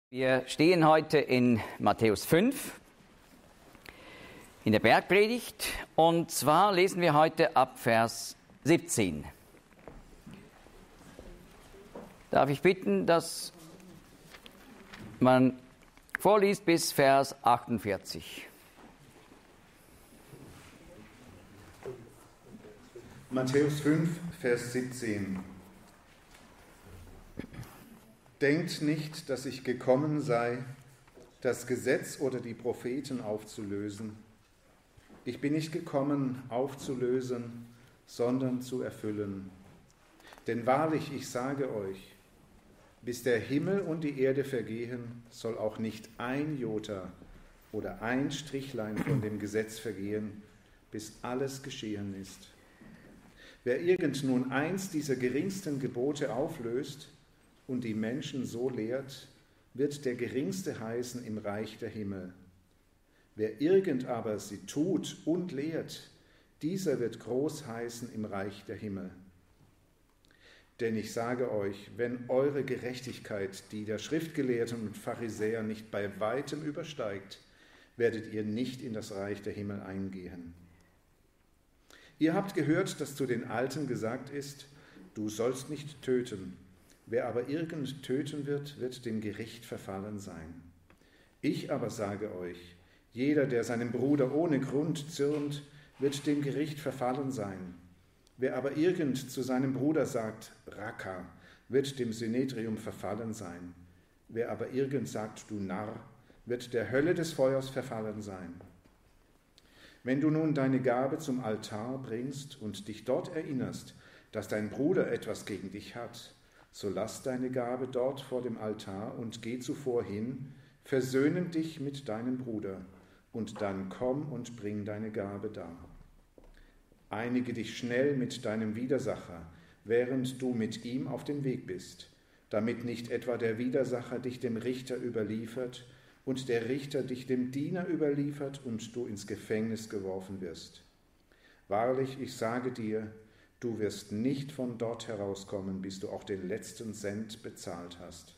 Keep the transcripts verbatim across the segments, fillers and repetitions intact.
Wir stehen heute in Matthäus fünf, in der Bergpredigt, und zwar lesen wir heute ab Vers siebzehn. Darf ich bitten, dass man vorliest bis Vers achtundvierzig. Matthäus fünf, Vers siebzehn. Denkt nicht, dass ich gekommen sei, das Gesetz oder die Propheten aufzulösen. Ich bin nicht gekommen, aufzulösen, sondern zu erfüllen. Denn wahrlich, ich sage euch, bis der Himmel und die Erde vergehen, soll auch nicht ein Jota oder ein Strichlein von dem Gesetz vergehen, bis alles geschehen ist. Wer irgend nun eins dieser geringsten Gebote auflöst und die Menschen so lehrt, wird der Geringste heißen im Reich der Himmel. Wer irgend aber sie tut und lehrt, dieser wird groß heißen im Reich der Himmel. Denn ich sage euch, wenn eure Gerechtigkeit die der Schriftgelehrten und Pharisäer nicht bei weitem übersteigt, werdet ihr nicht in das Reich der Himmel eingehen. Ihr habt gehört, dass zu den Alten gesagt ist, du sollst nicht töten. Wer aber irgend töten wird, wird dem Gericht verfallen sein. Ich aber sage euch, jeder, der seinem Bruder ohne Grund zürnt, wird dem Gericht verfallen sein. Wer aber irgend zu seinem Bruder sagt, Raka, wird dem Synedrium verfallen sein. Wer aber irgend sagt, du Narr, wird der Hölle des Feuers verfallen sein. Wenn du nun deine Gabe zum Altar bringst und dich dort erinnerst, dass dein Bruder etwas gegen dich hat, so lass deine Gabe dort vor dem Altar und geh zuvor hin, versöhne dich mit deinem Bruder, und dann komm und bring deine Gabe dar. Einige dich schnell mit deinem Widersacher, während du mit ihm auf dem Weg bist, damit nicht etwa der Widersacher dich dem Richter überliefert und der Richter dich dem Diener überliefert und du ins Gefängnis geworfen wirst. Wahrlich, ich sage dir, du wirst nicht von dort herauskommen, bis du auch den letzten Cent bezahlt hast.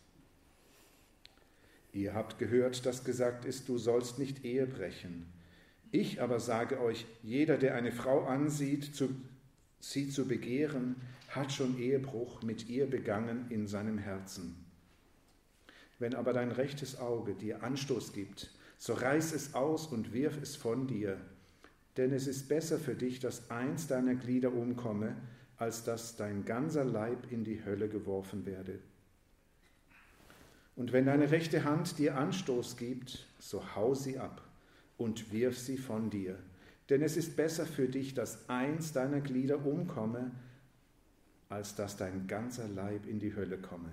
Ihr habt gehört, dass gesagt ist, du sollst nicht Ehe brechen. Ich aber sage euch, jeder, der eine Frau ansieht, zu, sie zu begehren, hat schon Ehebruch mit ihr begangen in seinem Herzen. Wenn aber dein rechtes Auge dir Anstoß gibt, so reiß es aus und wirf es von dir. Denn es ist besser für dich, dass eins deiner Glieder umkomme, als dass dein ganzer Leib in die Hölle geworfen werde. Und wenn deine rechte Hand dir Anstoß gibt, so hau sie ab und wirf sie von dir. Denn es ist besser für dich, dass eins deiner Glieder umkomme, als dass dein ganzer Leib in die Hölle komme.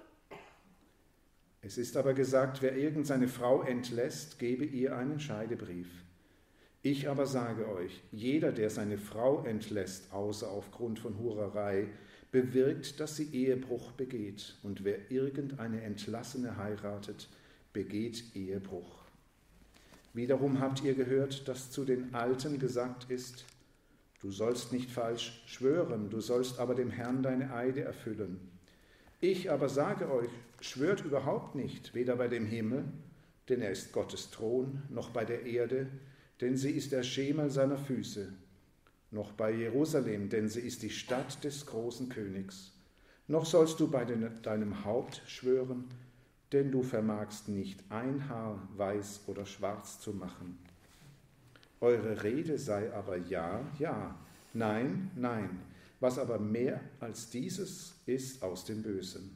Es ist aber gesagt, wer irgend seine Frau entlässt, gebe ihr einen Scheidebrief. Ich aber sage euch, jeder, der seine Frau entlässt, außer aufgrund von Hurerei, bewirkt, dass sie Ehebruch begeht. Und wer irgendeine Entlassene heiratet, begeht Ehebruch. Wiederum habt ihr gehört, dass zu den Alten gesagt ist, du sollst nicht falsch schwören, du sollst aber dem Herrn deine Eide erfüllen. Ich aber sage euch, schwört überhaupt nicht, weder bei dem Himmel, denn er ist Gottes Thron, noch bei der Erde, denn sie ist der Schemel seiner Füße, noch bei Jerusalem, denn sie ist die Stadt des großen Königs. Noch sollst du bei den, deinem Haupt schwören, denn du vermagst nicht ein Haar weiß oder schwarz zu machen. Eure Rede sei aber ja, ja, nein, nein, was aber mehr als dieses ist aus dem Bösen.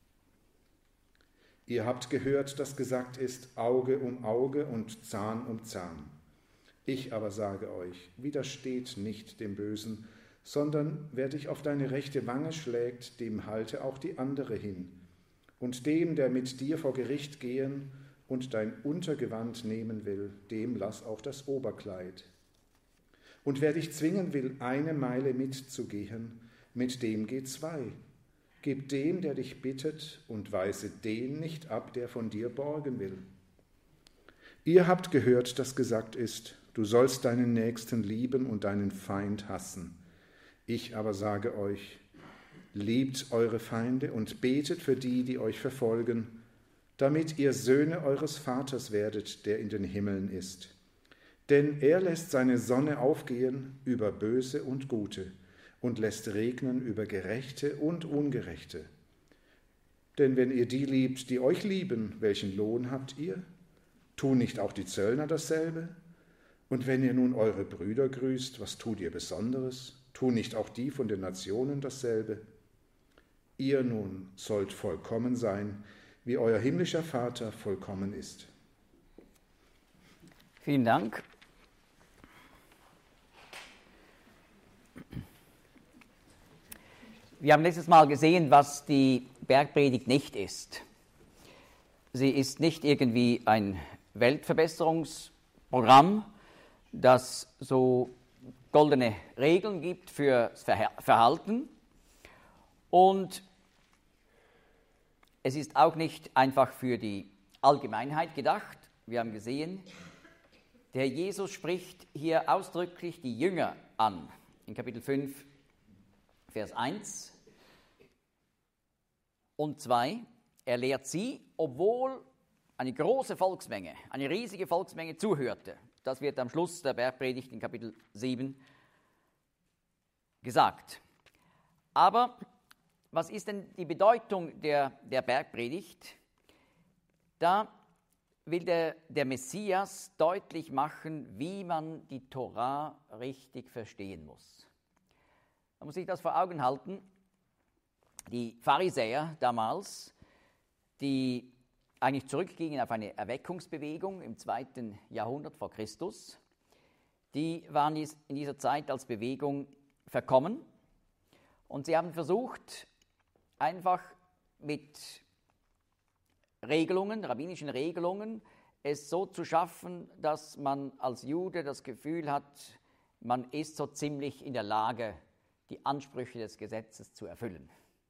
Ihr habt gehört, dass gesagt ist, Auge um Auge und Zahn um Zahn. Ich aber sage euch, widersteht nicht dem Bösen, sondern wer dich auf deine rechte Wange schlägt, dem halte auch die andere hin. Und dem, der mit dir vor Gericht gehen und dein Untergewand nehmen will, dem lass auch das Oberkleid. Und wer dich zwingen will, eine Meile mitzugehen, mit dem geh zwei. Gib dem, der dich bittet, und weise den nicht ab, der von dir borgen will. Ihr habt gehört, dass gesagt ist, du sollst deinen Nächsten lieben und deinen Feind hassen. Ich aber sage euch, liebt eure Feinde und betet für die, die euch verfolgen, damit ihr Söhne eures Vaters werdet, der in den Himmeln ist. Denn er lässt seine Sonne aufgehen über Böse und Gute und lässt regnen über Gerechte und Ungerechte. Denn wenn ihr die liebt, die euch lieben, welchen Lohn habt ihr? Tun nicht auch die Zöllner dasselbe? Und wenn ihr nun eure Brüder grüßt, was tut ihr Besonderes? Tun nicht auch die von den Nationen dasselbe? Ihr nun sollt vollkommen sein, wie euer himmlischer Vater vollkommen ist. Vielen Dank. Wir haben letztes Mal gesehen, was die Bergpredigt nicht ist. Sie ist nicht irgendwie ein Weltverbesserungsprogramm, das so goldene Regeln gibt fürs Verhalten. Und es ist auch nicht einfach für die Allgemeinheit gedacht. Wir haben gesehen, der Jesus spricht hier ausdrücklich die Jünger an. In Kapitel fünf, Vers eins und zwei. Er lehrt sie, obwohl eine große Volksmenge, eine riesige Volksmenge zuhörte. Das wird am Schluss der Bergpredigt in Kapitel sieben gesagt. Aber was ist denn die Bedeutung der, der Bergpredigt? Da will der, der Messias deutlich machen, wie man die Tora richtig verstehen muss. Man muss sich das vor Augen halten. Die Pharisäer damals, die eigentlich zurückgingen auf eine Erweckungsbewegung im zweiten Jahrhundert vor Christus, die waren in dieser Zeit als Bewegung verkommen und sie haben versucht, einfach mit Regelungen, rabbinischen Regelungen, es so zu schaffen, dass man als Jude das Gefühl hat, man ist so ziemlich in der Lage, die Ansprüche des Gesetzes zu erfüllen.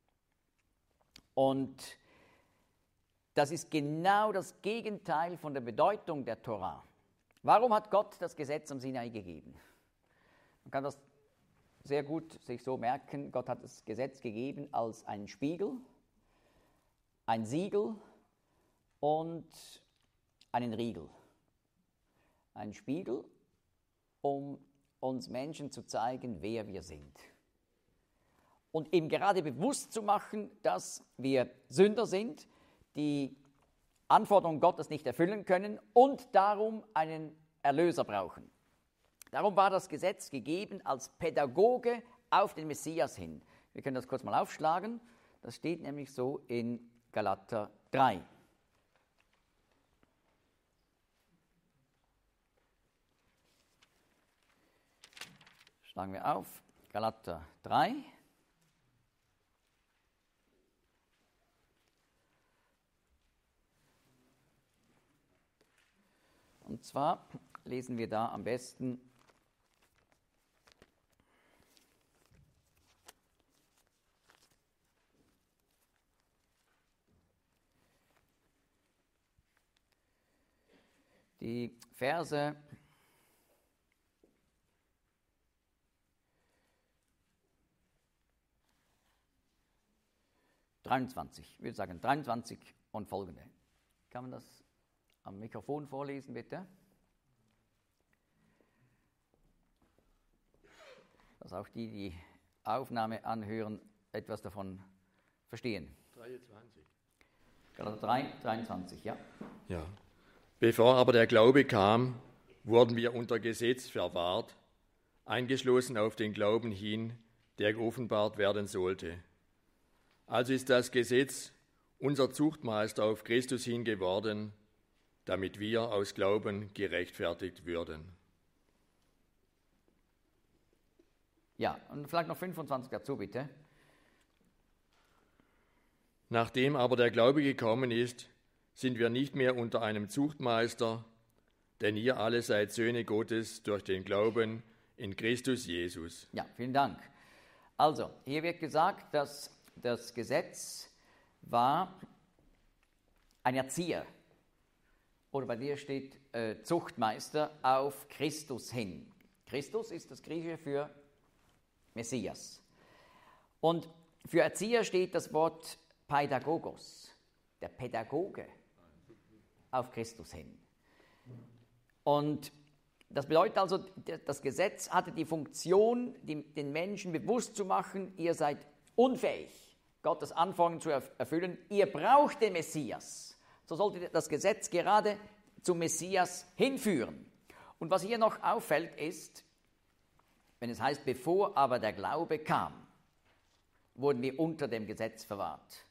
Und das ist genau das Gegenteil von der Bedeutung der Tora. Warum hat Gott das Gesetz am Sinai gegeben? Man kann das sehr gut sich so merken. Gott hat das Gesetz gegeben als einen Spiegel, ein Siegel und einen Riegel. Ein Spiegel, um uns Menschen zu zeigen, wer wir sind. Und eben gerade bewusst zu machen, dass wir Sünder sind, die Anforderungen Gottes nicht erfüllen können und darum einen Erlöser brauchen. Darum war das Gesetz gegeben als Pädagoge auf den Messias hin. Wir können das kurz mal aufschlagen. Das steht nämlich so in Galater drei. Schlagen wir auf, Galater drei. Und zwar lesen wir da am besten die Verse dreiundzwanzig, ich würde sagen dreiundzwanzig und folgende. Kann man das am Mikrofon vorlesen, bitte? Dass auch die, die Aufnahme anhören, etwas davon verstehen. dreiundzwanzig. Galater drei, dreiundzwanzig, ja. Ja. Bevor aber der Glaube kam, wurden wir unter Gesetz verwahrt, eingeschlossen auf den Glauben hin, der geoffenbart werden sollte. Also ist das Gesetz unser Zuchtmeister auf Christus hin geworden, damit wir aus Glauben gerechtfertigt würden. Ja, und vielleicht noch fünfundzwanzig dazu, bitte. Nachdem aber der Glaube gekommen ist, sind wir nicht mehr unter einem Zuchtmeister, denn ihr alle seid Söhne Gottes durch den Glauben in Christus Jesus. Ja, vielen Dank. Also, hier wird gesagt, dass das Gesetz war ein Erzieher. Oder bei dir steht äh, Zuchtmeister auf Christus hin. Christus ist das Griechische für Messias. Und für Erzieher steht das Wort Pädagogos, der Pädagoge. auf Christus hin. Und das bedeutet also, das Gesetz hatte die Funktion, den Menschen bewusst zu machen, ihr seid unfähig, Gottes Anforderungen zu erfüllen. Ihr braucht den Messias. So sollte das Gesetz gerade zum Messias hinführen. Und was hier noch auffällt ist, wenn es heißt, bevor aber der Glaube kam, wurden wir unter dem Gesetz verwahrt.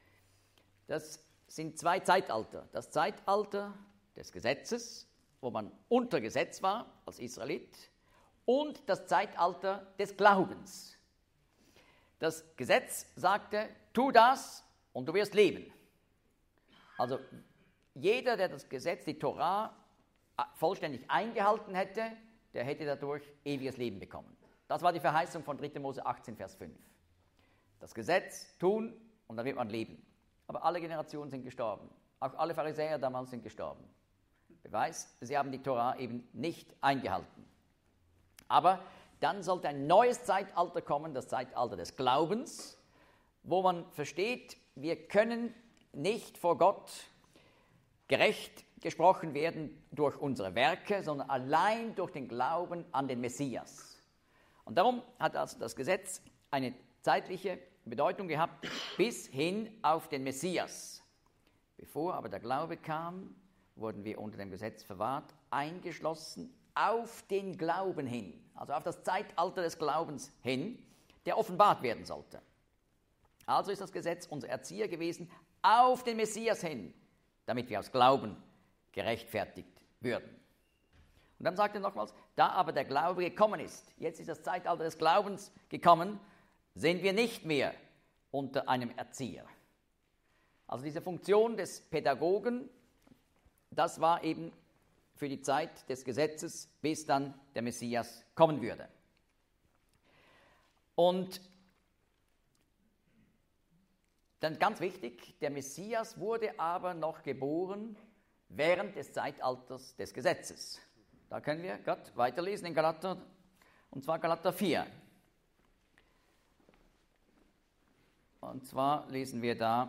Das sind zwei Zeitalter. Das Zeitalter des Gesetzes, wo man unter Gesetz war als Israelit, und das Zeitalter des Glaubens. Das Gesetz sagte, tu das und du wirst leben. Also jeder, der das Gesetz, die Torah, vollständig eingehalten hätte, der hätte dadurch ewiges Leben bekommen. Das war die Verheißung von dritter Mose achtzehn, Vers fünf. Das Gesetz tun und dann wird man leben. Aber alle Generationen sind gestorben. Auch alle Pharisäer damals sind gestorben. Beweis, sie haben die Torah eben nicht eingehalten. Aber dann sollte ein neues Zeitalter kommen, das Zeitalter des Glaubens, wo man versteht, wir können nicht vor Gott gerecht gesprochen werden durch unsere Werke, sondern allein durch den Glauben an den Messias. Und darum hat also das Gesetz eine zeitliche Bedeutung gehabt bis hin auf den Messias. Bevor aber der Glaube kam, wurden wir unter dem Gesetz verwahrt, eingeschlossen auf den Glauben hin, also auf das Zeitalter des Glaubens hin, der offenbart werden sollte. Also ist das Gesetz unser Erzieher gewesen auf den Messias hin, damit wir aus Glauben gerechtfertigt würden. Und dann sagt er nochmals, da aber der Glaube gekommen ist, jetzt ist das Zeitalter des Glaubens gekommen, sind wir nicht mehr unter einem Erzieher. Also diese Funktion des Pädagogen, das war eben für die Zeit des Gesetzes, bis dann der Messias kommen würde. Und dann ganz wichtig, der Messias wurde aber noch geboren während des Zeitalters des Gesetzes. Da können wir gerade weiterlesen in Galater, und zwar Galater vier. Und zwar lesen wir da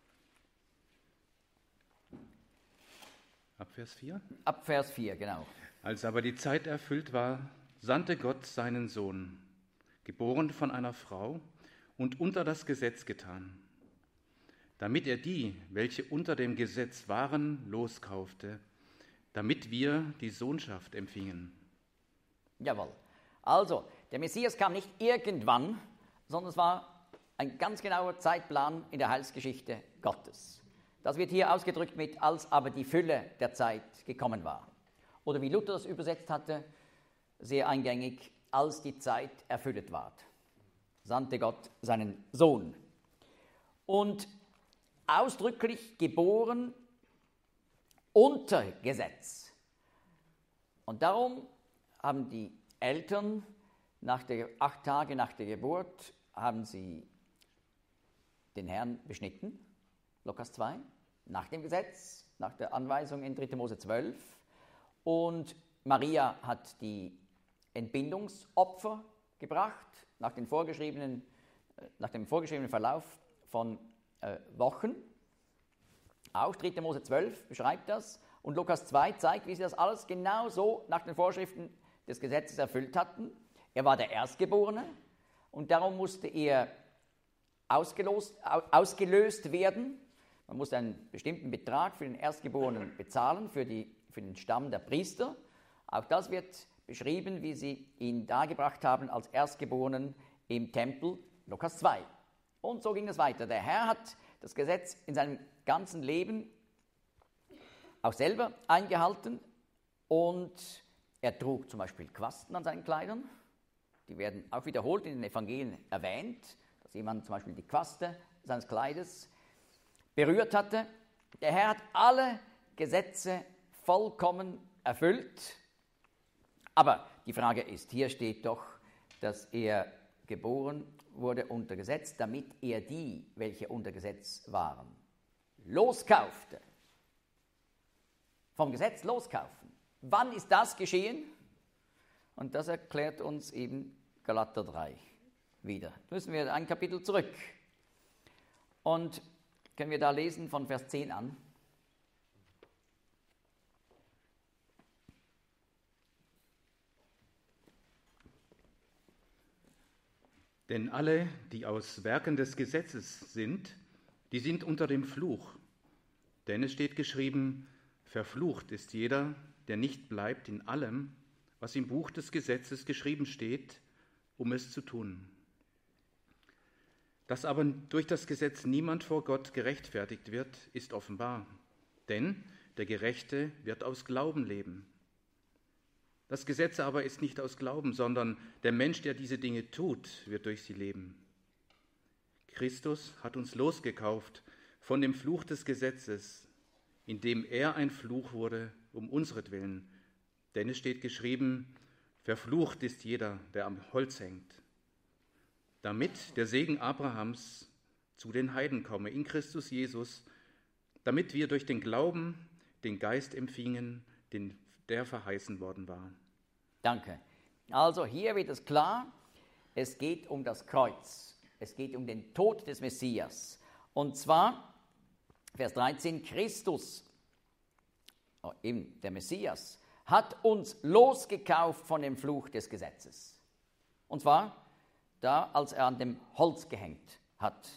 ab Vers vier? Ab Vers vier, genau. Als aber die Zeit erfüllt war, sandte Gott seinen Sohn, geboren von einer Frau und unter das Gesetz getan, damit er die, welche unter dem Gesetz waren, loskaufte, damit wir die Sohnschaft empfingen. Jawohl. Also, der Messias kam nicht irgendwann, sondern es war ein ganz genauer Zeitplan in der Heilsgeschichte Gottes. Das wird hier ausgedrückt mit, als aber die Fülle der Zeit gekommen war. Oder wie Luther das übersetzt hatte, sehr eingängig, als die Zeit erfüllt ward, sandte Gott seinen Sohn. Und ausdrücklich geboren unter Gesetz. Und darum haben die Eltern nach der, acht Tage nach der Geburt haben sie den Herrn beschnitten, Lukas zwei, nach dem Gesetz, nach der Anweisung in dritter Mose zwölf. Und Maria hat die Entbindungsopfer gebracht, nach, den vorgeschriebenen, nach dem vorgeschriebenen Verlauf von äh, Wochen. Auch dritter Mose zwölf beschreibt das. Und Lukas zwei zeigt, wie sie das alles genau so nach den Vorschriften des Gesetzes erfüllt hatten. Er war der Erstgeborene und darum musste er ausgelost, ausgelöst werden. Man musste einen bestimmten Betrag für den Erstgeborenen bezahlen, für, die, für den Stamm der Priester. Auch das wird beschrieben, wie sie ihn dargebracht haben als Erstgeborenen im Tempel, Lukas zwei. Und so ging es weiter. Der Herr hat das Gesetz in seinem ganzen Leben auch selber eingehalten und er trug zum Beispiel Quasten an seinen Kleidern. Die werden auch wiederholt in den Evangelien erwähnt, dass jemand zum Beispiel die Quaste seines Kleides berührt hatte. Der Herr hat alle Gesetze vollkommen erfüllt. Aber die Frage ist, hier steht doch, dass er geboren wurde unter Gesetz, damit er die, welche unter Gesetz waren, loskaufte. Vom Gesetz loskaufen. Wann ist das geschehen? Und das erklärt uns eben Galater drei wieder. Jetzt müssen wir ein Kapitel zurück. Und können wir da lesen von Vers zehn an. Denn alle, die aus Werken des Gesetzes sind, die sind unter dem Fluch. Denn es steht geschrieben, verflucht ist jeder, der nicht bleibt in allem, was im Buch des Gesetzes geschrieben steht, um es zu tun. Dass aber durch das Gesetz niemand vor Gott gerechtfertigt wird, ist offenbar. Denn der Gerechte wird aus Glauben leben. Das Gesetz aber ist nicht aus Glauben, sondern der Mensch, der diese Dinge tut, wird durch sie leben. Christus hat uns losgekauft von dem Fluch des Gesetzes, indem er ein Fluch wurde um unsretwillen. Denn es steht geschrieben, verflucht ist jeder, der am Holz hängt. Damit der Segen Abrahams zu den Heiden komme, in Christus Jesus, damit wir durch den Glauben den Geist empfingen, den, der verheißen worden war. Danke. Also hier wird es klar, es geht um das Kreuz. Es geht um den Tod des Messias. Und zwar, Vers dreizehn, Christus, oh, eben der Messias, hat uns losgekauft von dem Fluch des Gesetzes. Und zwar da, als er an dem Holz gehängt hat.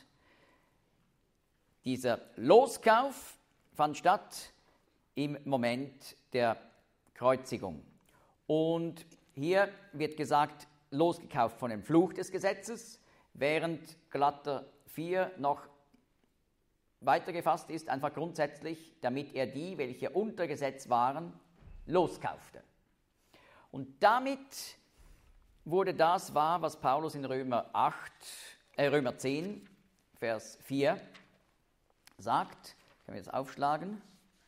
Dieser Loskauf fand statt im Moment der Kreuzigung. Und hier wird gesagt, losgekauft von dem Fluch des Gesetzes, während Galater vier noch weitergefasst ist, einfach grundsätzlich, damit er die, welche unter Gesetz waren, loskaufte. Und damit wurde das wahr, was Paulus in Römer acht, äh Römer zehn, Vers vier sagt. Können wir das aufschlagen?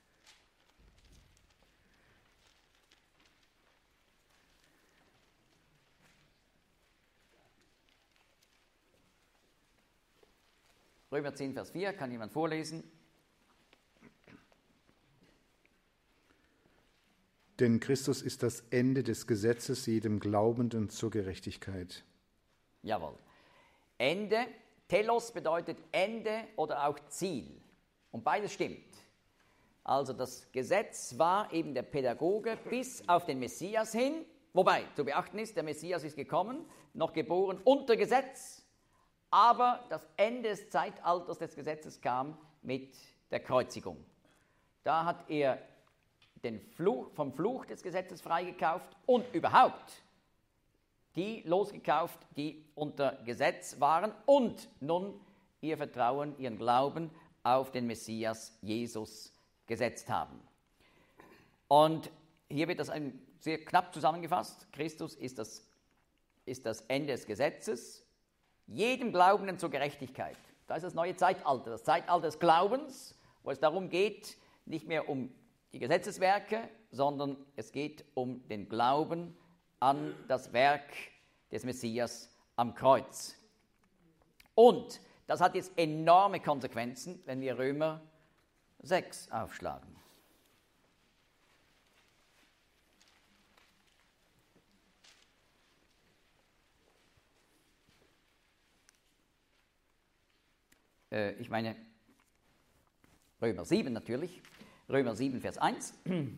Römer zehn, Vers vier, kann jemand vorlesen? Denn Christus ist das Ende des Gesetzes jedem Glaubenden zur Gerechtigkeit. Jawohl. Ende, Telos bedeutet Ende oder auch Ziel. Und beides stimmt. Also das Gesetz war eben der Pädagoge bis auf den Messias hin. Wobei, zu beachten ist, der Messias ist gekommen, noch geboren unter Gesetz. Aber das Ende des Zeitalters des Gesetzes kam mit der Kreuzigung. Da hat er den Fluch, vom Fluch des Gesetzes freigekauft und überhaupt die losgekauft, die unter Gesetz waren und nun ihr Vertrauen, ihren Glauben auf den Messias Jesus gesetzt haben. Und hier wird das ein, sehr knapp zusammengefasst. Christus ist das, ist das Ende des Gesetzes, jedem Glaubenden zur Gerechtigkeit. Das ist das neue Zeitalter, das Zeitalter des Glaubens, wo es darum geht, nicht mehr um die Gesetzeswerke, sondern es geht um den Glauben an das Werk des Messias am Kreuz. Und das hat jetzt enorme Konsequenzen, wenn wir Römer sechs aufschlagen. Äh, ich meine Römer sieben natürlich. Römer sieben, Vers eins.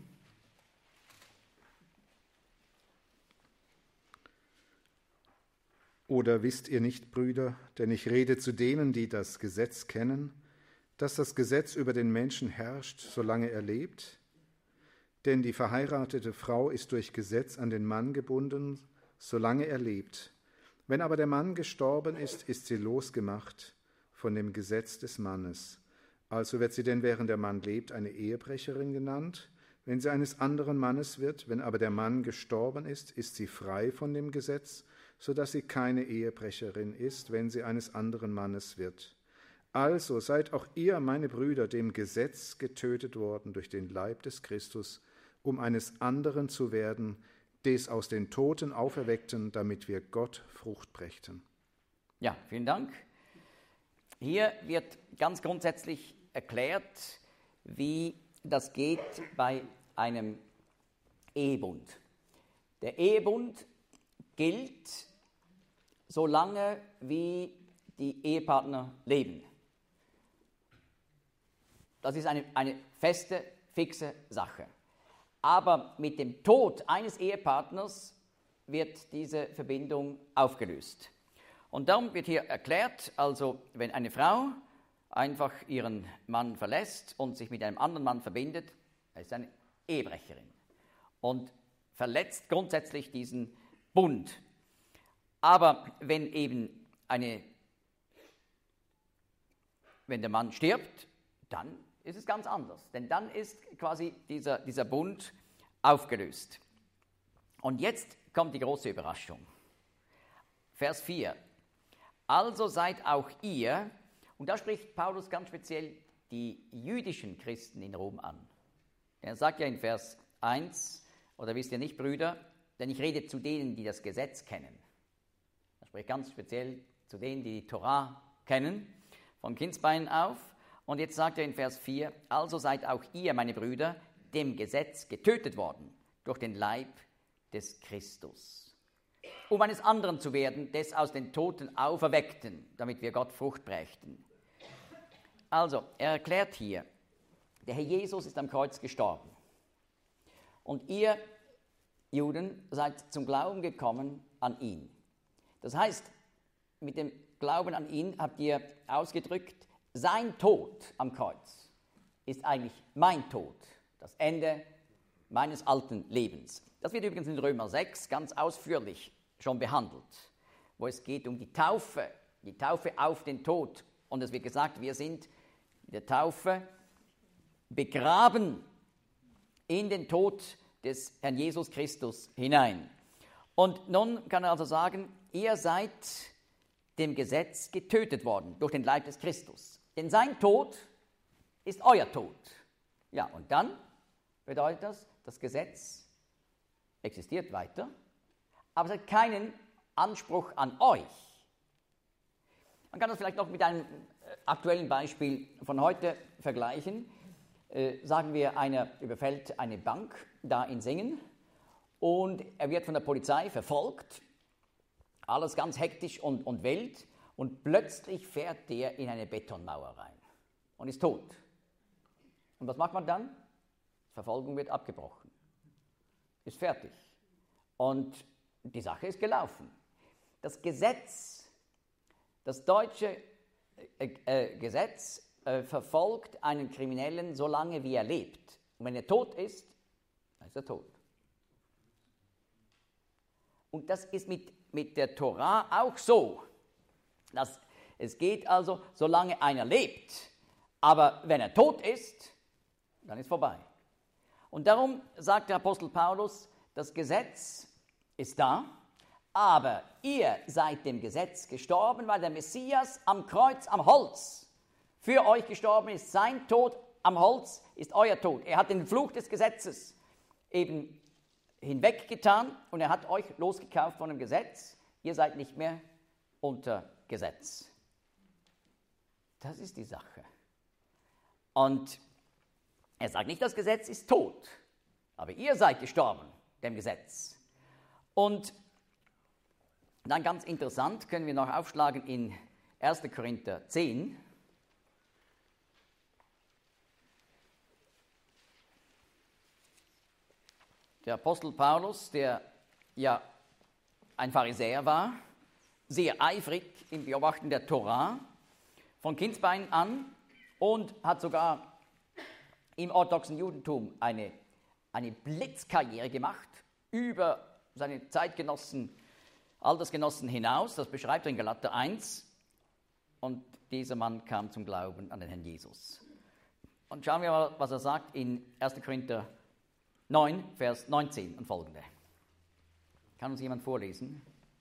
Oder wisst ihr nicht, Brüder, denn ich rede zu denen, die das Gesetz kennen, dass das Gesetz über den Menschen herrscht, solange er lebt? Denn die verheiratete Frau ist durch Gesetz an den Mann gebunden, solange er lebt. Wenn aber der Mann gestorben ist, ist sie losgemacht von dem Gesetz des Mannes. Also wird sie denn, während der Mann lebt, eine Ehebrecherin genannt, wenn sie eines anderen Mannes wird. Wenn aber der Mann gestorben ist, ist sie frei von dem Gesetz, so dass sie keine Ehebrecherin ist, wenn sie eines anderen Mannes wird. Also seid auch ihr, meine Brüder, dem Gesetz getötet worden durch den Leib des Christus, um eines anderen zu werden, des aus den Toten auferweckten, damit wir Gott Frucht brächten. Ja, vielen Dank. Hier wird ganz grundsätzlich erklärt, wie das geht bei einem Ehebund. Der Ehebund gilt, solange wie die Ehepartner leben. Das ist eine, eine feste, fixe Sache. Aber mit dem Tod eines Ehepartners wird diese Verbindung aufgelöst. Und darum wird hier erklärt, also wenn eine Frau einfach ihren Mann verlässt und sich mit einem anderen Mann verbindet, er ist eine Ehebrecherin und verletzt grundsätzlich diesen Bund. Aber wenn eben eine, wenn der Mann stirbt, dann ist es ganz anders, denn dann ist quasi dieser, dieser Bund aufgelöst. Und jetzt kommt die große Überraschung. Vers vier. Also seid auch ihr, und da spricht Paulus ganz speziell die jüdischen Christen in Rom an. Er sagt ja in Vers eins, oder wisst ihr nicht, Brüder, denn ich rede zu denen, die das Gesetz kennen. Er spricht ganz speziell zu denen, die die Torah kennen, von Kindsbeinen auf. Und jetzt sagt er in Vers vier, also seid auch ihr, meine Brüder, dem Gesetz getötet worden durch den Leib des Christus, um eines anderen zu werden, des aus den Toten Auferweckten, damit wir Gott Frucht brächten. Also, er erklärt hier, der Herr Jesus ist am Kreuz gestorben. Und ihr Juden seid zum Glauben gekommen an ihn. Das heißt, mit dem Glauben an ihn habt ihr ausgedrückt, sein Tod am Kreuz ist eigentlich mein Tod, das Ende meines alten Lebens. Das wird übrigens in Römer sechs ganz ausführlich schon behandelt, wo es geht um die Taufe, die Taufe auf den Tod. Und es wird gesagt, wir sind in der Taufe begraben in den Tod des Herrn Jesus Christus hinein. Und nun kann er also sagen, ihr seid dem Gesetz getötet worden durch den Leib des Christus. Denn sein Tod ist euer Tod. Ja, und dann bedeutet das, das Gesetz existiert weiter, aber es hat keinen Anspruch an euch. Man kann das vielleicht noch mit einem aktuellen Beispiel von heute vergleichen. Äh, sagen wir, einer überfällt eine Bank da in Singen und er wird von der Polizei verfolgt, alles ganz hektisch und, und wild, und plötzlich fährt der in eine Betonmauer rein und ist tot. Und was macht man dann? Die Verfolgung wird abgebrochen, ist fertig und die Sache ist gelaufen. Das Gesetz, das deutsche äh, äh, Gesetz äh, verfolgt einen Kriminellen so lange, wie er lebt. Und wenn er tot ist, dann ist er tot. Und das ist mit, mit der Torah auch so. Dass es geht also, solange einer lebt, aber wenn er tot ist, dann ist vorbei. Und darum sagt der Apostel Paulus, das Gesetz ist da, aber ihr seid dem Gesetz gestorben, weil der Messias am Kreuz, am Holz für euch gestorben ist. Sein Tod am Holz ist euer Tod. Er hat den Fluch des Gesetzes eben hinweggetan und er hat euch losgekauft von dem Gesetz. Ihr seid nicht mehr unter Gesetz. Das ist die Sache. Und er sagt nicht, das Gesetz ist tot, aber ihr seid gestorben dem Gesetz. Und dann ganz interessant, können wir noch aufschlagen in erster Korinther zehn. Der Apostel Paulus, der ja ein Pharisäer war, sehr eifrig im Beobachten der Torah, von Kindsbeinen an, und hat sogar im orthodoxen Judentum eine, eine Blitzkarriere gemacht über seine Zeitgenossen, Altersgenossen hinaus. Das beschreibt er in Galater eins. Und dieser Mann kam zum Glauben an den Herrn Jesus. Und schauen wir mal, was er sagt in erster Korinther neun, Vers neunzehn und folgende. Kann uns jemand vorlesen?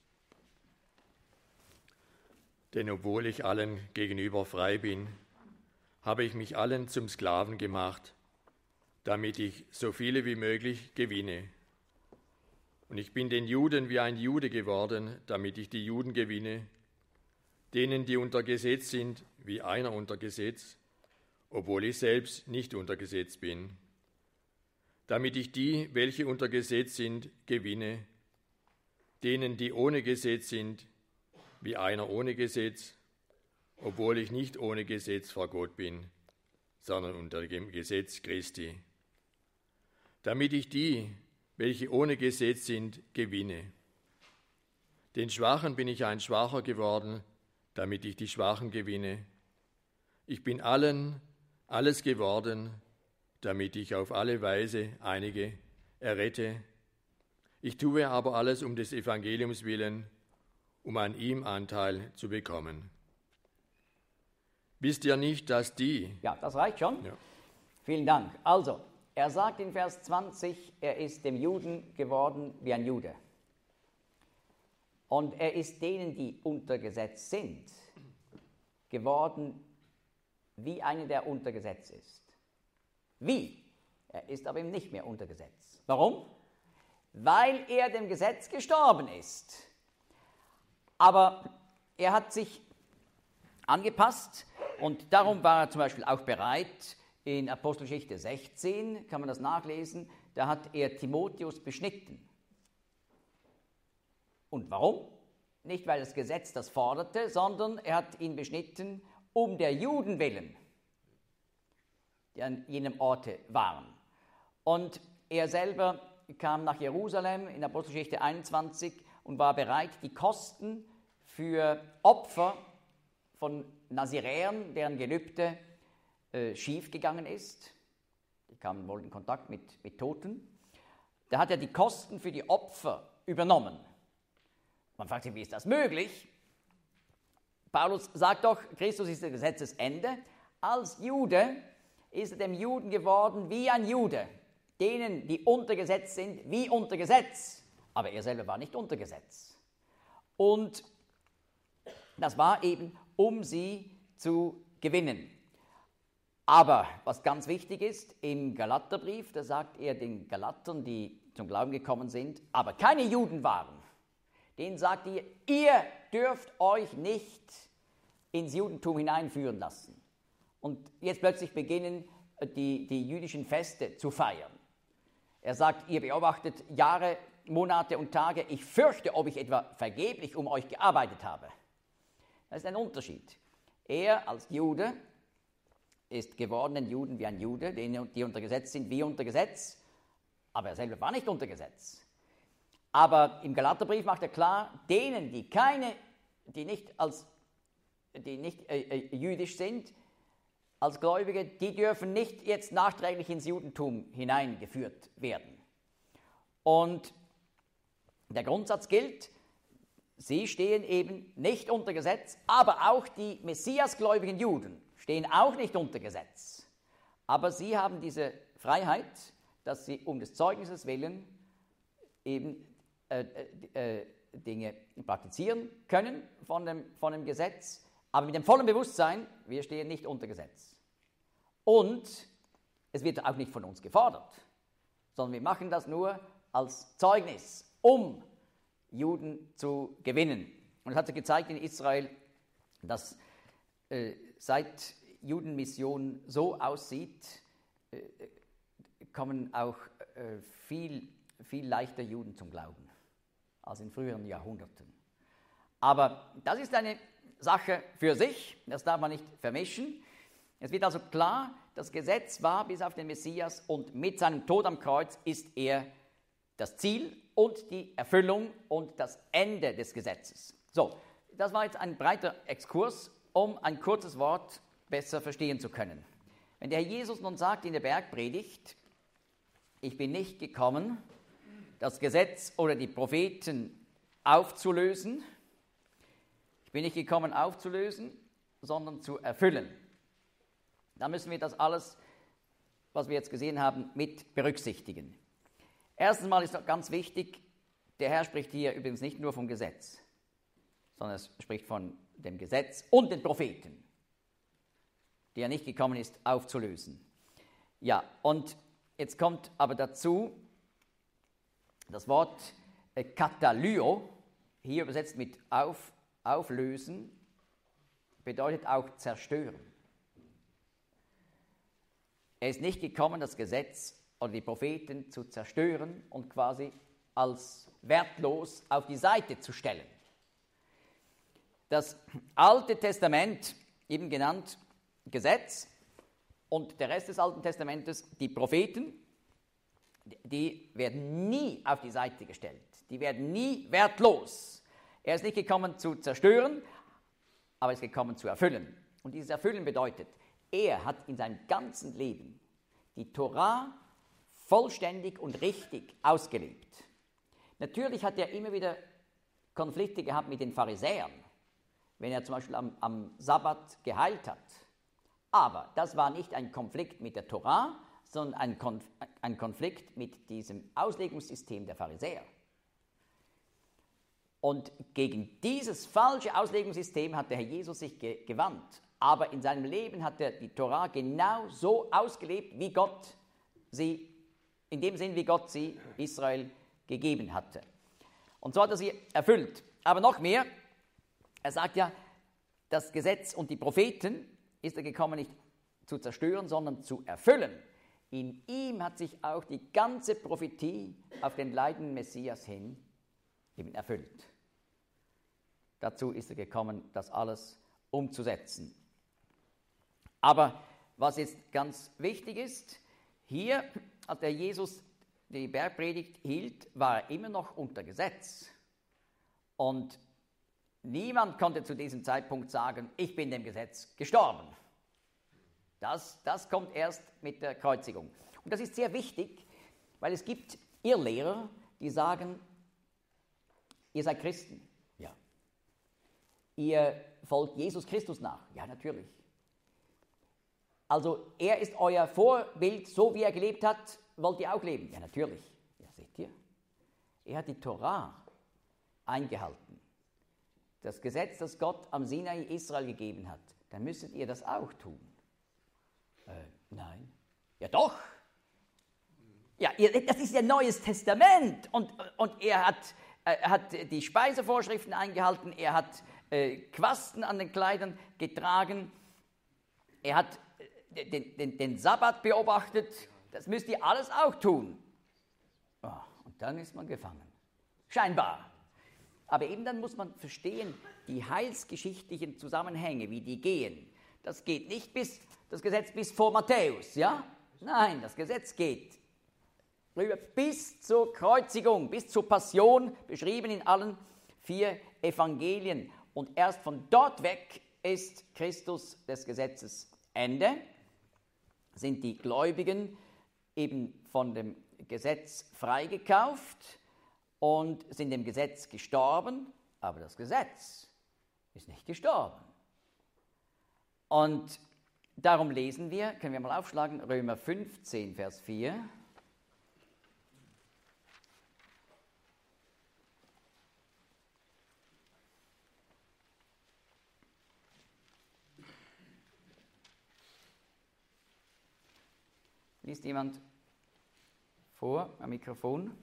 Denn obwohl ich allen gegenüber frei bin, habe ich mich allen zum Sklaven gemacht, damit ich so viele wie möglich gewinne. Und ich bin den Juden wie ein Jude geworden, damit ich die Juden gewinne, denen, die unter Gesetz sind, wie einer unter Gesetz, obwohl ich selbst nicht unter Gesetz bin, damit ich die, welche unter Gesetz sind, gewinne, denen, die ohne Gesetz sind, wie einer ohne Gesetz, obwohl ich nicht ohne Gesetz vor Gott bin, sondern unter dem Gesetz Christi, damit ich die, welche ohne Gesetz sind, gewinne. Den Schwachen bin ich ein Schwacher geworden, damit ich die Schwachen gewinne. Ich bin allen alles geworden, damit ich auf alle Weise einige errette. Ich tue aber alles um des Evangeliums willen, um an ihm Anteil zu bekommen. Wisst ihr nicht, dass die... Ja, das reicht schon. Ja. Vielen Dank. Also, er sagt in Vers zwanzig, er ist dem Juden geworden wie ein Jude. Und er ist denen, die unter Gesetz sind, geworden wie einer, der unter Gesetz ist. Wie? Er ist aber eben nicht mehr unter Gesetz. Warum? Weil er dem Gesetz gestorben ist. Aber er hat sich angepasst und darum war er zum Beispiel auch bereit, in Apostelgeschichte sechzehn, kann man das nachlesen, da hat er Timotheus beschnitten. Und warum? Nicht, weil das Gesetz das forderte, sondern er hat ihn beschnitten um der Juden willen, die an jenem Orte waren. Und er selber kam nach Jerusalem in Apostelgeschichte einundzwanzig und war bereit, die Kosten für Opfer von Naziräern, deren Gelübde äh, schiefgegangen ist. Die kamen wohl in Kontakt mit, mit Toten. Da hat er die Kosten für die Opfer übernommen. Man fragt sich, wie ist das möglich? Paulus sagt doch, Christus ist das Gesetzesende. Als Jude ist er dem Juden geworden wie ein Jude. Denen, die unter Gesetz sind, wie unter Gesetz. Aber er selber war nicht unter Gesetz. Und das war eben, um sie zu gewinnen. Aber was ganz wichtig ist, im Galaterbrief, da sagt er den Galatern, die zum Glauben gekommen sind, aber keine Juden waren, denen sagt er, ihr dürft euch nicht ins Judentum hineinführen lassen. Und jetzt plötzlich beginnen die, die jüdischen Feste zu feiern. Er sagt, ihr beobachtet Jahre, Monate und Tage, ich fürchte, ob ich etwa vergeblich um euch gearbeitet habe. Das ist ein Unterschied. Er als Jude ist geworden ein Juden wie ein Jude, die unter Gesetz sind wie unter Gesetz, aber er selber war nicht unter Gesetz. Aber im Galaterbrief macht er klar, denen, die keine, die nicht als, die nicht äh, äh, jüdisch sind, als Gläubige, die dürfen nicht jetzt nachträglich ins Judentum hineingeführt werden. Und der Grundsatz gilt, sie stehen eben nicht unter Gesetz, aber auch die Messiasgläubigen Juden stehen auch nicht unter Gesetz. Aber sie haben diese Freiheit, dass sie um des Zeugnisses willen eben äh, äh, Dinge praktizieren können von dem, von dem Gesetz, aber mit dem vollen Bewusstsein, wir stehen nicht unter Gesetz. Und es wird auch nicht von uns gefordert, sondern wir machen das nur als Zeugnis, um Juden zu gewinnen. Und es hat sich gezeigt in Israel, dass äh, seit Judenmission so aussieht, äh, kommen auch äh, viel, viel leichter Juden zum Glauben als in früheren Jahrhunderten. Aber das ist eine Sache für sich, das darf man nicht vermischen. Es wird also klar, das Gesetz war bis auf den Messias und mit seinem Tod am Kreuz ist er das Ziel und die Erfüllung und das Ende des Gesetzes. So, das war jetzt ein breiter Exkurs, um ein kurzes Wort besser verstehen zu können. Wenn der Herr Jesus nun sagt in der Bergpredigt, ich bin nicht gekommen, das Gesetz oder die Propheten aufzulösen, ich bin nicht gekommen aufzulösen, sondern zu erfüllen. Da müssen wir das alles, was wir jetzt gesehen haben, mit berücksichtigen. Erstens mal ist ganz wichtig, der Herr spricht hier übrigens nicht nur vom Gesetz, sondern er spricht von dem Gesetz und den Propheten, der nicht gekommen ist, aufzulösen. Ja, und jetzt kommt aber dazu das Wort äh, katalyo, hier übersetzt mit auf, auflösen, bedeutet auch zerstören. Er ist nicht gekommen, das Gesetz oder die Propheten zu zerstören und quasi als wertlos auf die Seite zu stellen. Das Alte Testament, eben genannt Gesetz, und der Rest des Alten Testamentes, die Propheten, die werden nie auf die Seite gestellt. Die werden nie wertlos. Er ist nicht gekommen zu zerstören, aber er ist gekommen zu erfüllen. Und dieses Erfüllen bedeutet, er hat in seinem ganzen Leben die Torah vollständig und richtig ausgelebt. Natürlich hat er immer wieder Konflikte gehabt mit den Pharisäern, wenn er zum Beispiel am, am Sabbat geheilt hat. Aber das war nicht ein Konflikt mit der Torah, sondern ein, Konf- ein Konflikt mit diesem Auslegungssystem der Pharisäer. Und gegen dieses falsche Auslegungssystem hat der Herr Jesus sich ge- gewandt. Aber in seinem Leben hat er die Torah genau so ausgelebt, wie Gott sie, in dem Sinn, wie Gott sie Israel gegeben hatte. Und so hat er sie erfüllt. Aber noch mehr, er sagt ja, das Gesetz und die Propheten ist er gekommen, nicht zu zerstören, sondern zu erfüllen. In ihm hat sich auch die ganze Prophetie auf den leidenden Messias hin eben erfüllt. Dazu ist er gekommen, das alles umzusetzen. Aber was jetzt ganz wichtig ist, hier, als der Jesus die Bergpredigt hielt, war er immer noch unter Gesetz. Und niemand konnte zu diesem Zeitpunkt sagen, ich bin dem Gesetz gestorben. Das, das kommt erst mit der Kreuzigung. Und das ist sehr wichtig, weil es gibt Irrlehrer, die sagen, ihr seid Christen. Ja. Ihr folgt Jesus Christus nach. Ja, natürlich. Also er ist euer Vorbild, so wie er gelebt hat, wollt ihr auch leben? Ja, natürlich. Ja, seht ihr? Er hat die Torah eingehalten. Das Gesetz, das Gott am Sinai Israel gegeben hat, dann müsstet ihr das auch tun. Äh, nein. Ja, doch. Ja, ihr, das ist ja Neues Testament. Und, und er hat, er hat die Speisevorschriften eingehalten, er hat äh, Quasten an den Kleidern getragen, er hat äh, den, den, den Sabbat beobachtet. Das müsst ihr alles auch tun. Oh, und dann ist man gefangen. Scheinbar. Aber eben dann muss man verstehen, die heilsgeschichtlichen Zusammenhänge, wie die gehen. Das geht nicht bis, das Gesetz bis vor Matthäus, ja? Nein, das Gesetz geht rüber bis zur Kreuzigung, bis zur Passion, beschrieben in allen vier Evangelien. Und erst von dort weg ist Christus des Gesetzes Ende, sind die Gläubigen eben von dem Gesetz freigekauft und sind dem Gesetz gestorben, aber das Gesetz ist nicht gestorben. Und darum lesen wir, können wir mal aufschlagen, Römer fünfzehn, Vers vier. Liest jemand vor am Mikrofon?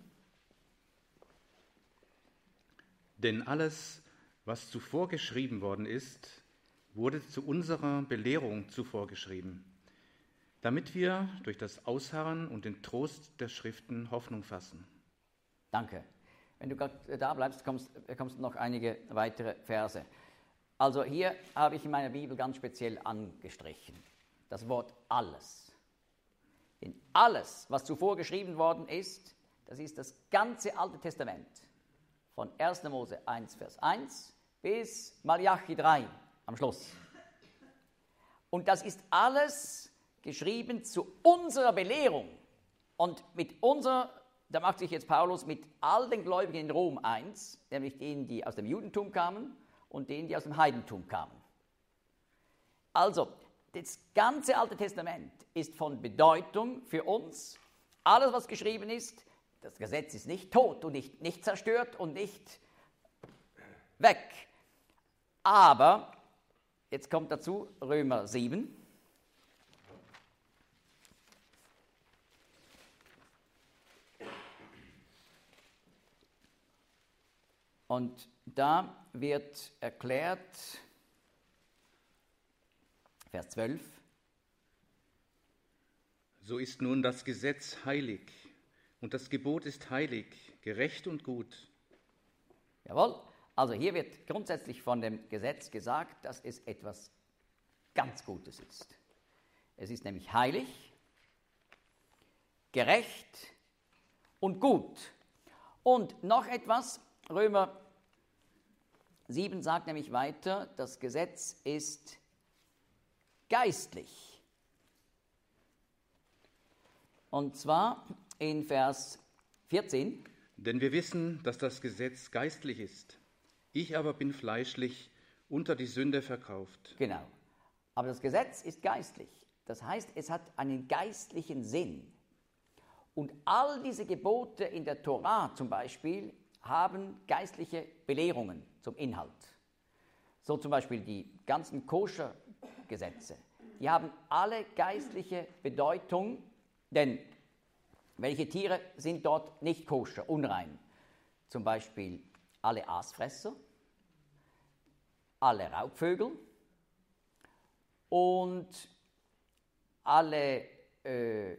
Denn alles, was zuvor geschrieben worden ist, wurde zu unserer Belehrung zuvor geschrieben, damit wir durch das Ausharren und den Trost der Schriften Hoffnung fassen. Danke. Wenn du gerade da bleibst, kommst, kommst noch einige weitere Verse. Also hier habe ich in meiner Bibel ganz speziell angestrichen, das Wort alles. Denn alles, was zuvor geschrieben worden ist, das ist das ganze Alte Testament. Von erster Mose eins, Vers eins bis Malachi drei am Schluss. Und das ist alles geschrieben zu unserer Belehrung. Und mit unserer, da macht sich jetzt Paulus mit all den Gläubigen in Rom eins, nämlich denen, die aus dem Judentum kamen und denen, die aus dem Heidentum kamen. Also, das ganze Alte Testament ist von Bedeutung für uns. Alles, was geschrieben ist, das Gesetz ist nicht tot und nicht, nicht zerstört und nicht weg. Aber, jetzt kommt dazu Römer sieben. Und da wird erklärt, Vers zwölf. So ist nun das Gesetz heilig und das Gebot ist heilig, gerecht und gut. Jawohl, also hier wird grundsätzlich von dem Gesetz gesagt, dass es etwas ganz Gutes ist. Es ist nämlich heilig, gerecht und gut. Und noch etwas, Römer sieben sagt nämlich weiter, das Gesetz ist geistlich. Und zwar in Vers vierzehn. Denn wir wissen, dass das Gesetz geistlich ist. Ich aber bin fleischlich, unter die Sünde verkauft. Genau. Aber das Gesetz ist geistlich. Das heißt, es hat einen geistlichen Sinn. Und all diese Gebote in der Tora zum Beispiel haben geistliche Belehrungen zum Inhalt. So zum Beispiel die ganzen Koscher-Gesetze. Die haben alle geistliche Bedeutung, denn welche Tiere sind dort nicht koscher, unrein? Zum Beispiel alle Aasfresser, alle Raubvögel und alle, äh,